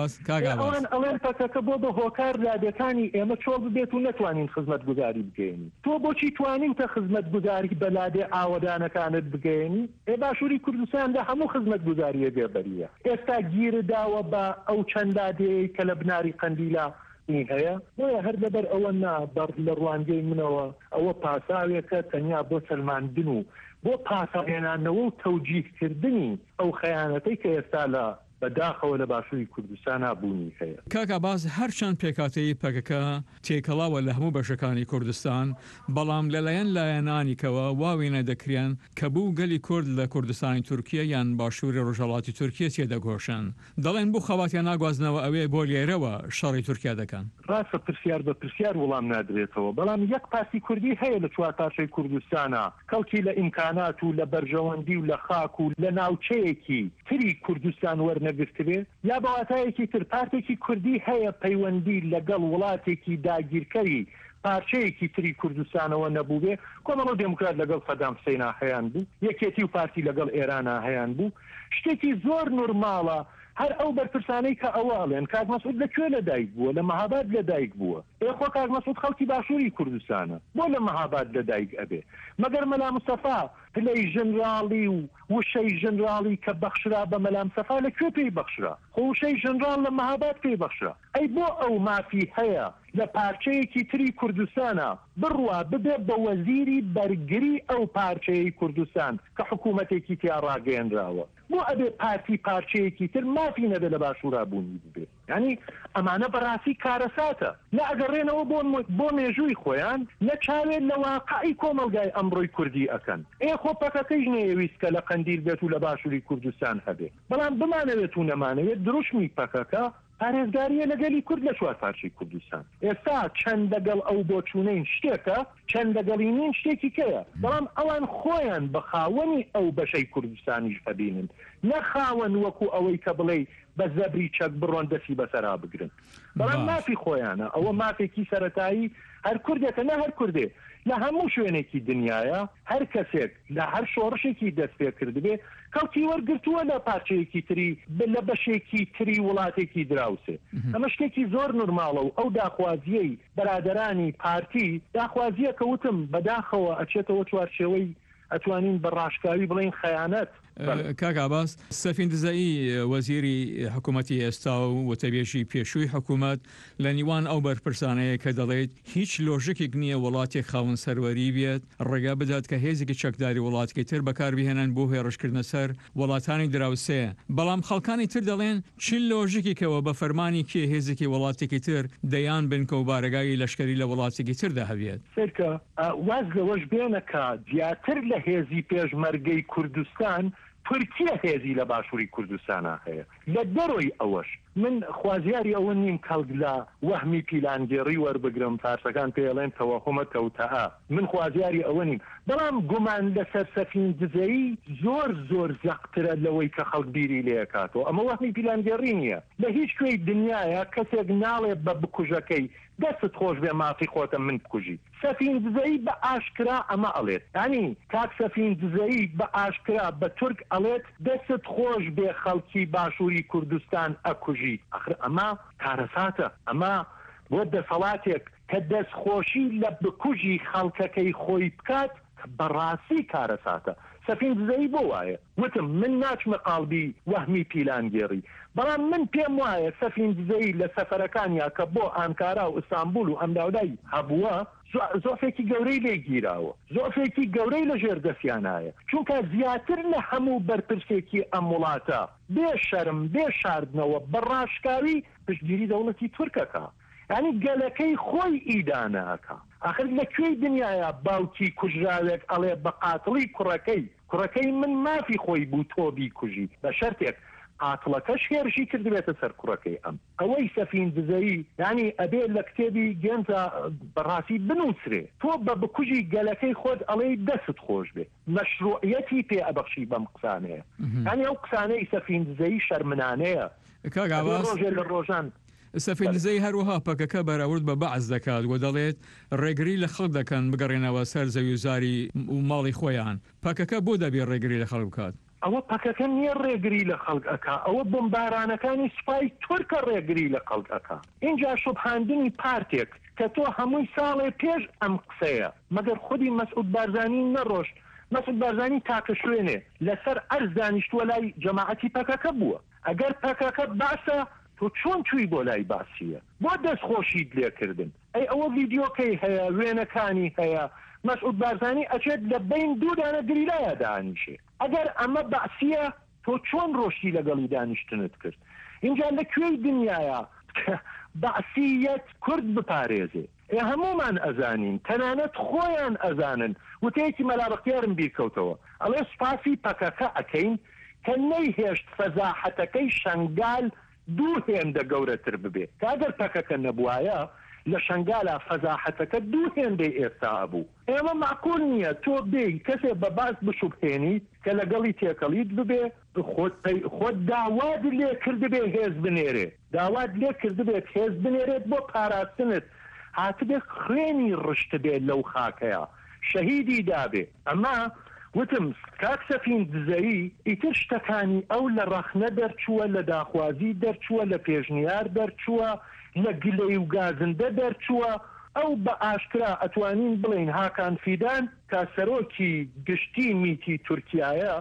ئەوان ئەڵێن پەکەکە بۆ بە هۆکار لادەکانی ئێمە چۆ ببێت و نەتوانین خزمەت گوزاری بگەێنی. تۆ بۆچی توانیتە خزمەت گوزاری بە لادێ ئاوەدانەکانت بگەێنی؟ باشووری کوردستاندا هەموو خزمەت گوزاریە بێبەریە. ئێستا گیرداوە بە ئەو چەند لادەیە کە لە بناری قەندیلا هەیە بۆیە هەر لەبەر ئەوە نابەر لە ڕوانگەی منەوە ئەوە پاساوێکە تەنیا بۆ سەلماندن و بۆ پاسەهێنانەوە و تەوجیهکردنی ئەو خەیانەتەی کە ئێستا لە بەداخەوە لە باشووری کوردستان بوونی هەیە. کاکا باز هەرچەند پێکاتەی پەکەکە تێکەڵاوە لە هەموو بەشەکانی کوردستان بەڵام لەلایەن لایەنانیکەوە واوێنە دەکریان کە بوو گەلی کورد لە کوردستانی تورکیە یان باشووری ڕۆژهەڵاتی تورکیە تێدەگۆشن دەڵێن بۆ خەواتیان ناگوازنەوە ئەوێ بۆ لێرەوە شەڕی تورکیا دەکەن. ڕاستە پرسیار بە پرسیار وەڵام نادرێتەوە بەڵام یەک پارتی کوردی هەیە لە چوار پارچەی کوردستانە کەڵکی لە ئیمکانات و لە بەرژەوەندی و لە خاک و لە ناوچەیەکی تری کوردستان وەرنەگرتبێ یا بەواتایەکی تر پارتێکی کوردی هەیە پەیوەندی لەگەڵ وڵاتێکی داگیرکەری پارچەیەکی تری کوردستانەوە نەبوو بێ کۆمەڵە دموکرات لەگەڵ سەدام حوسێن هەیان بوو یەکێتی و پارتی لەگەڵ ئێرانە هەیان بوو شتێکی زۆر نورماڵە. هەر ئەو بەرپرسانەی کە ئەوواڵێن کاک مەسعود لەکوێ لەدایک بووە لە مەهاباد لەدایک بووە ئێخۆ کاک مەسعود خەڵکی باشووری کوردستانە بۆ لە مەهاباد لەدایک ئەبێ مەگەر مەلا مستەفا پلەی ژنراڵی و وشەی ژنراڵی کە بەخشرا بە مەلا مستەفا لەکوێ پێی بەخشرا خۆ وشەی ژنراڵ لە مەهاباد پێی بەخشرا ئەی بۆ ئەو مافی هەیە لە پارچەیەکی تری کوردستانە بڕوا ببێ بە وەزیری بەرگری ئەو پارچەیەی کوردستان کە حکوومەتێکی تیا ڕاگەیەنراوە بۆ ئەبێ پارچەیەکی تر مافی نەبێ لە باشوورابوونی ببێ ینی ئەمانە بەڕاستی کارەساتە نە ئەگەڕێنەوە بۆ مێژووی خۆیان نە چاوێت لە واقعی کۆمەلگای ئەمڕۆی کوردی ئەکەن خۆ پەکەکەیش نەیەویستکە لە قەندیل بێت و لە باشووری کوردستان هەبێ بەڵام بمانەوێت و نەمانەوێت دروشمی پەکەکە پارێزگاریە لەگەلی کورد لە چوار پارچەی کوردستان ئێستا چەند لەگەڵ ئەو بۆچوونەین شتێکە چەند لەگەڵینین شتێکی کەیە بەڵام ئەوان خۆیان بە خاوەنی ئەو بەشەی کوردستانیش هەبینن نەخاوەن وەکو ئەوەی کە بڵێ بە زەبری چەک بڕۆن دەستی بەسەرا بگرن بەڵام مافی خۆیانە ئەوە مافێکی سەرەتایی هەر کوردێکە نە هەر کوردێ لە هەموو شوێنێکی دنیاە هەر کەسێک لە هەر شۆڕشێکی دەست پێ کردبێ کەوتی وەرگرتووە لە پارچەیەکی تری لە بەشێکی تری وڵاتێکی دراوسێ ئەمە شتێکی زۆر نورماڵە و ئەو داخوازیەی بەرادەرانی پارتی داخوازیە کە وتم بەداخەوە ئەچێتەوە چوارچێوەی ئەتوانین بە ڕاشکاوی بڵێن خەیانەت کاک عباس سەفین دزایی وەزیری حکوومەتی ئێستا و وتەبێژی پێشووی حکوومەت لە نیوان ئەو بەرپرسانەیە کە دەڵێت هیچ لۆژیکێک نییە وڵاتێک خاوەن سەروەری بێت ڕێگا بدات کە هێزێکی چەکداری وڵاتێکی تر بەکاربهێنن بۆ هێڕشکردنە سەر وڵاتانی دراوسەیە بەڵام خەڵکانی تر دەڵێن چ لۆژیکێکەوە بە فەرمانی کێ هێزێکی وڵاتێکی تر دەیان بنکە و بارگای لەشکری لە وڵاتێکی تردا هەبێت سەرکە واز لەوەش بێنەکە دیاتر لە هێزی پێشمەرگەی کوردستان تورکیا هێزی لە باشووری کوردستانە هەیە لە دەرۆی ئەوەش من خوازیاری ئەوە نیم کەڵک لە وەهمی پیلانگێڕی وەربگرم فارسەکان پێڵێن تەوەخۆمە تەوتەها من خوازیاری ئەوە نیم بەڵام گومان لەسەر سەفین دزەیی زۆر زەقترە لەوەی کە خەڵک بیری لێکاتەوە ئەمە وەهمی پیلانگێڕی نییە لە هیچ کوێی دنیاە کەسێک ناڵێ بە بکوژەکەی دەست خۆش بێ مافی خۆتە من بکوژی سەفین دزەیی بە ئاشکرا ئەمە ئەڵێت ینی کاک سەفین دزەیی بە ئاشکرا بە تورک ئەڵێت دەست خۆش بێ خەڵکی باشووری کوردستان ئەکوژی ئەخر ئەمە کارەساتە ئەمە بۆ دەسەڵاتێک کە دەستخۆشی لە بکوژی خەڵکەکەی خۆی بکات بەڕاستی کارەساتە سەفین دزەیی بۆ وایە وتم من ناچمە قاڵبی وەهمی پیلانگێڕی بەڵام من پێم وایە سەفین دزەیی لە سەفەرەکانیا کە بۆ ئانکارا و ئیستانبول و ئەمداودای هەبووە زۆفێکی گەورەی لێگیراوە زۆفێکی گەورەی لە ژێر دەستیانایە چونکە زیاتر لە هەموو بەرپرسێکی ئەم وڵاتە بێ شەرم بێ شاردنەوە بەڕاشکاوی پشتگیری دەوڵەتی تورکەکە ینی گەلەکەی خۆی ئیدانەکە ئاخر لەکوێی دنیاە باوکی کوژراوێک ئەڵێ بە قاتڵی کوڕەکەی من مافی خۆی بوو تۆبی کوژی بە شەرتێک قاتڵەکەش هێرشی کردبێتە سەر کوڕەکەی ئەوەی سەفین دزەیی ینی ئەبێ لە کتێبی گەنجە بەڕاستی بنووسرێ تۆ بە بکوژی گەلەکەی خۆت ئەڵێ دەست خۆش بێ مەشروعیەتی پێ ئەبەخشی بەم قسانەیە ینی ئەو قسانەی سەفین دزەیی شەرمنانەیە ڕۆژێ لە ڕۆژان سەفین دزەی هەروەها پەکەکە بەراورد بە بەعز دەکات و دەڵێت ڕێگری لە خەڵک دەکەن بگەڕێنەوە سەر زەوی و زاری و ماڵی خۆیان پەکەکە بۆ دەبێت ڕێگری لە خەڵک بکات ئەوە پەکەکە نییە ڕێگری لە خەڵکەکە ئەوە بمبارانەکانی سوپای تورکە ڕێگری لە خەڵکەکە اینجا شوبهاندنی پارتێک کە تۆ هەمووی ساڵێ پێش ئەم قسەیە مەگەر خودی مەسعود بارزانی نەڕۆشت مەسعود بارزانی تاکە شوێنێ لەسەر ئەرز دانیشتووە لای جەماعەتی پەکەکە بووە ئەگەر پەکەکە باسە تۆ چۆن چووی بۆ لای باسیە بۆ دەستخۆشیت لێکردن ئەی ئەوە ڤیدیۆکەی هەیە وێنەکانی هەیە مەسعود بارزانی ئەچێت لە بین دوو دانە گریلایە دانیشێ ئەگەر ئەمە باسیە تۆ چۆن ڕۆشتی لەگەڵی دانیشتنت کرد اینجا لەکوێی دنیاە باسیەت کورد بپارێزێ هەمومان ئەزانین تەنانەت خۆیان ئەزانن وتەیەکی مەلابەختیارم بیرکەوتەوە ئەڵێ سوپاسی پەکەکە ئەکەین کە نەیهێشت فەزاحەتەکەی شەنگال دوو هێندە گەورەتر ببێ کاگەر پەکەکە نەبوایە لە شنگالە فەزاحەتەکە دوو هێندەی ئێستا بوو ئێمە معقول نییە تۆ بێی کەسێ بە باس بشوبهێنیت کە لەگەڵی تێکەڵیت ببێ خۆت داواد لێ کردبێ هێز بنێرێ داواد لێ کردبێت هێز بنێرێت بۆ پاراستنت هاتبێ خوێنی ڕشت بێت لەو خاکەیە شەهیدی دابێ ئەمە وتم کاک سەفین دزەیی ئیتر شتەکانی ئەو لە ڕەخنە دەرچووە لە داخوازی دەرچووە لە پێشنیار دەرچووە لە گلەی و گازندە دەرچووە ئەو بە ئاشکرا ئەتوانین بڵین هاکان فیدان کا سەرۆکی گشتی میتی تورکیایە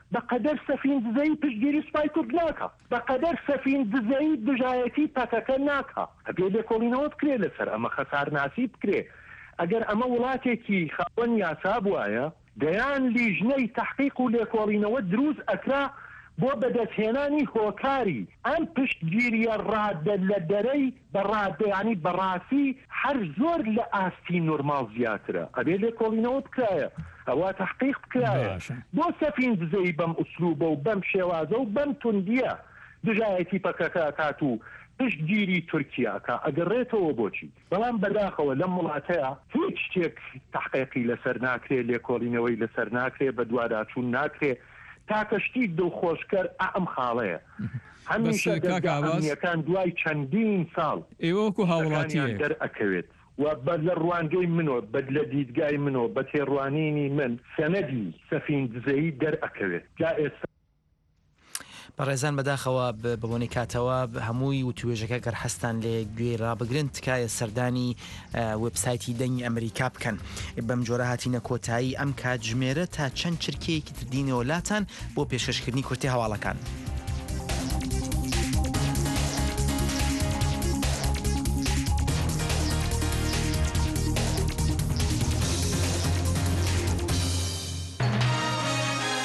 بەقەدەر سەفین دزەی پشتگیری سوپای کورد ناکە بەقەدەر سەفین دزەی دژایەتی پەکەکە ناکە ئەبێ لێکۆڵینەوە بکرێ لەسەر ئەمە خەسارناسی بکرێ ئەگەر ئەمە وڵاتێکی خاوەن یاسا بووایە دەیان لیژنەی تحقیق و لێکۆڵینەوە دروست ئەکرا بۆ بەدەستهێنانی هۆکاری ئەم پشتگیریە ڕادە لە دەرەی بەڕادەیانی بەڕاستی هەر زۆر لە ئاستی نۆرماڵ زیاترە ئەبێ لێکۆڵینەوە بکرایە ئەوە تحقیق بکرایە بۆ سەفین دزەی بەم ئوسلوبە و بەم شێوازە و بەم توندیە دژایەتی پەکەکە کات و پشتگیری تورکیاکە ئەگەڕێتەوە بۆچی بەڵام بەداخەوە لەم وڵاتەیە هیچ شتێک تحقیقی لەسەر ناکرێ لێکۆڵینەوەی لەسەر ناکرێ بە دوواداچوون ناکرێ تاکەشتی دڵخۆشکەر ئەم خاڵەیە هەمیشە دەرگاکان دوای چەندین ساڵ ئێوەکو هاوڵاتیان دەرئەکەوێت و بە لە ڕوانگەی منۆ بە لە دیدگای منۆ بە تێڕوانینی من سەنەدی سەفین دزەیی دەرئەکەوێت جا ئێستا بەڕێزان بەداخەوە بەبوونی کاتەوە هەمووی و توێژەکە گەر هەستان لێ گوێ ڕابگرن تکایە سەردانی وبسایتی دەنگی ئەمریکا بکەن بەم جۆرە هاتینە کۆتایی ئەم کاتژمێرە تا چەند چرکەیەکی تردینەوە لاتان بۆ پێشکەشکردنی کورتی هەواڵەکان.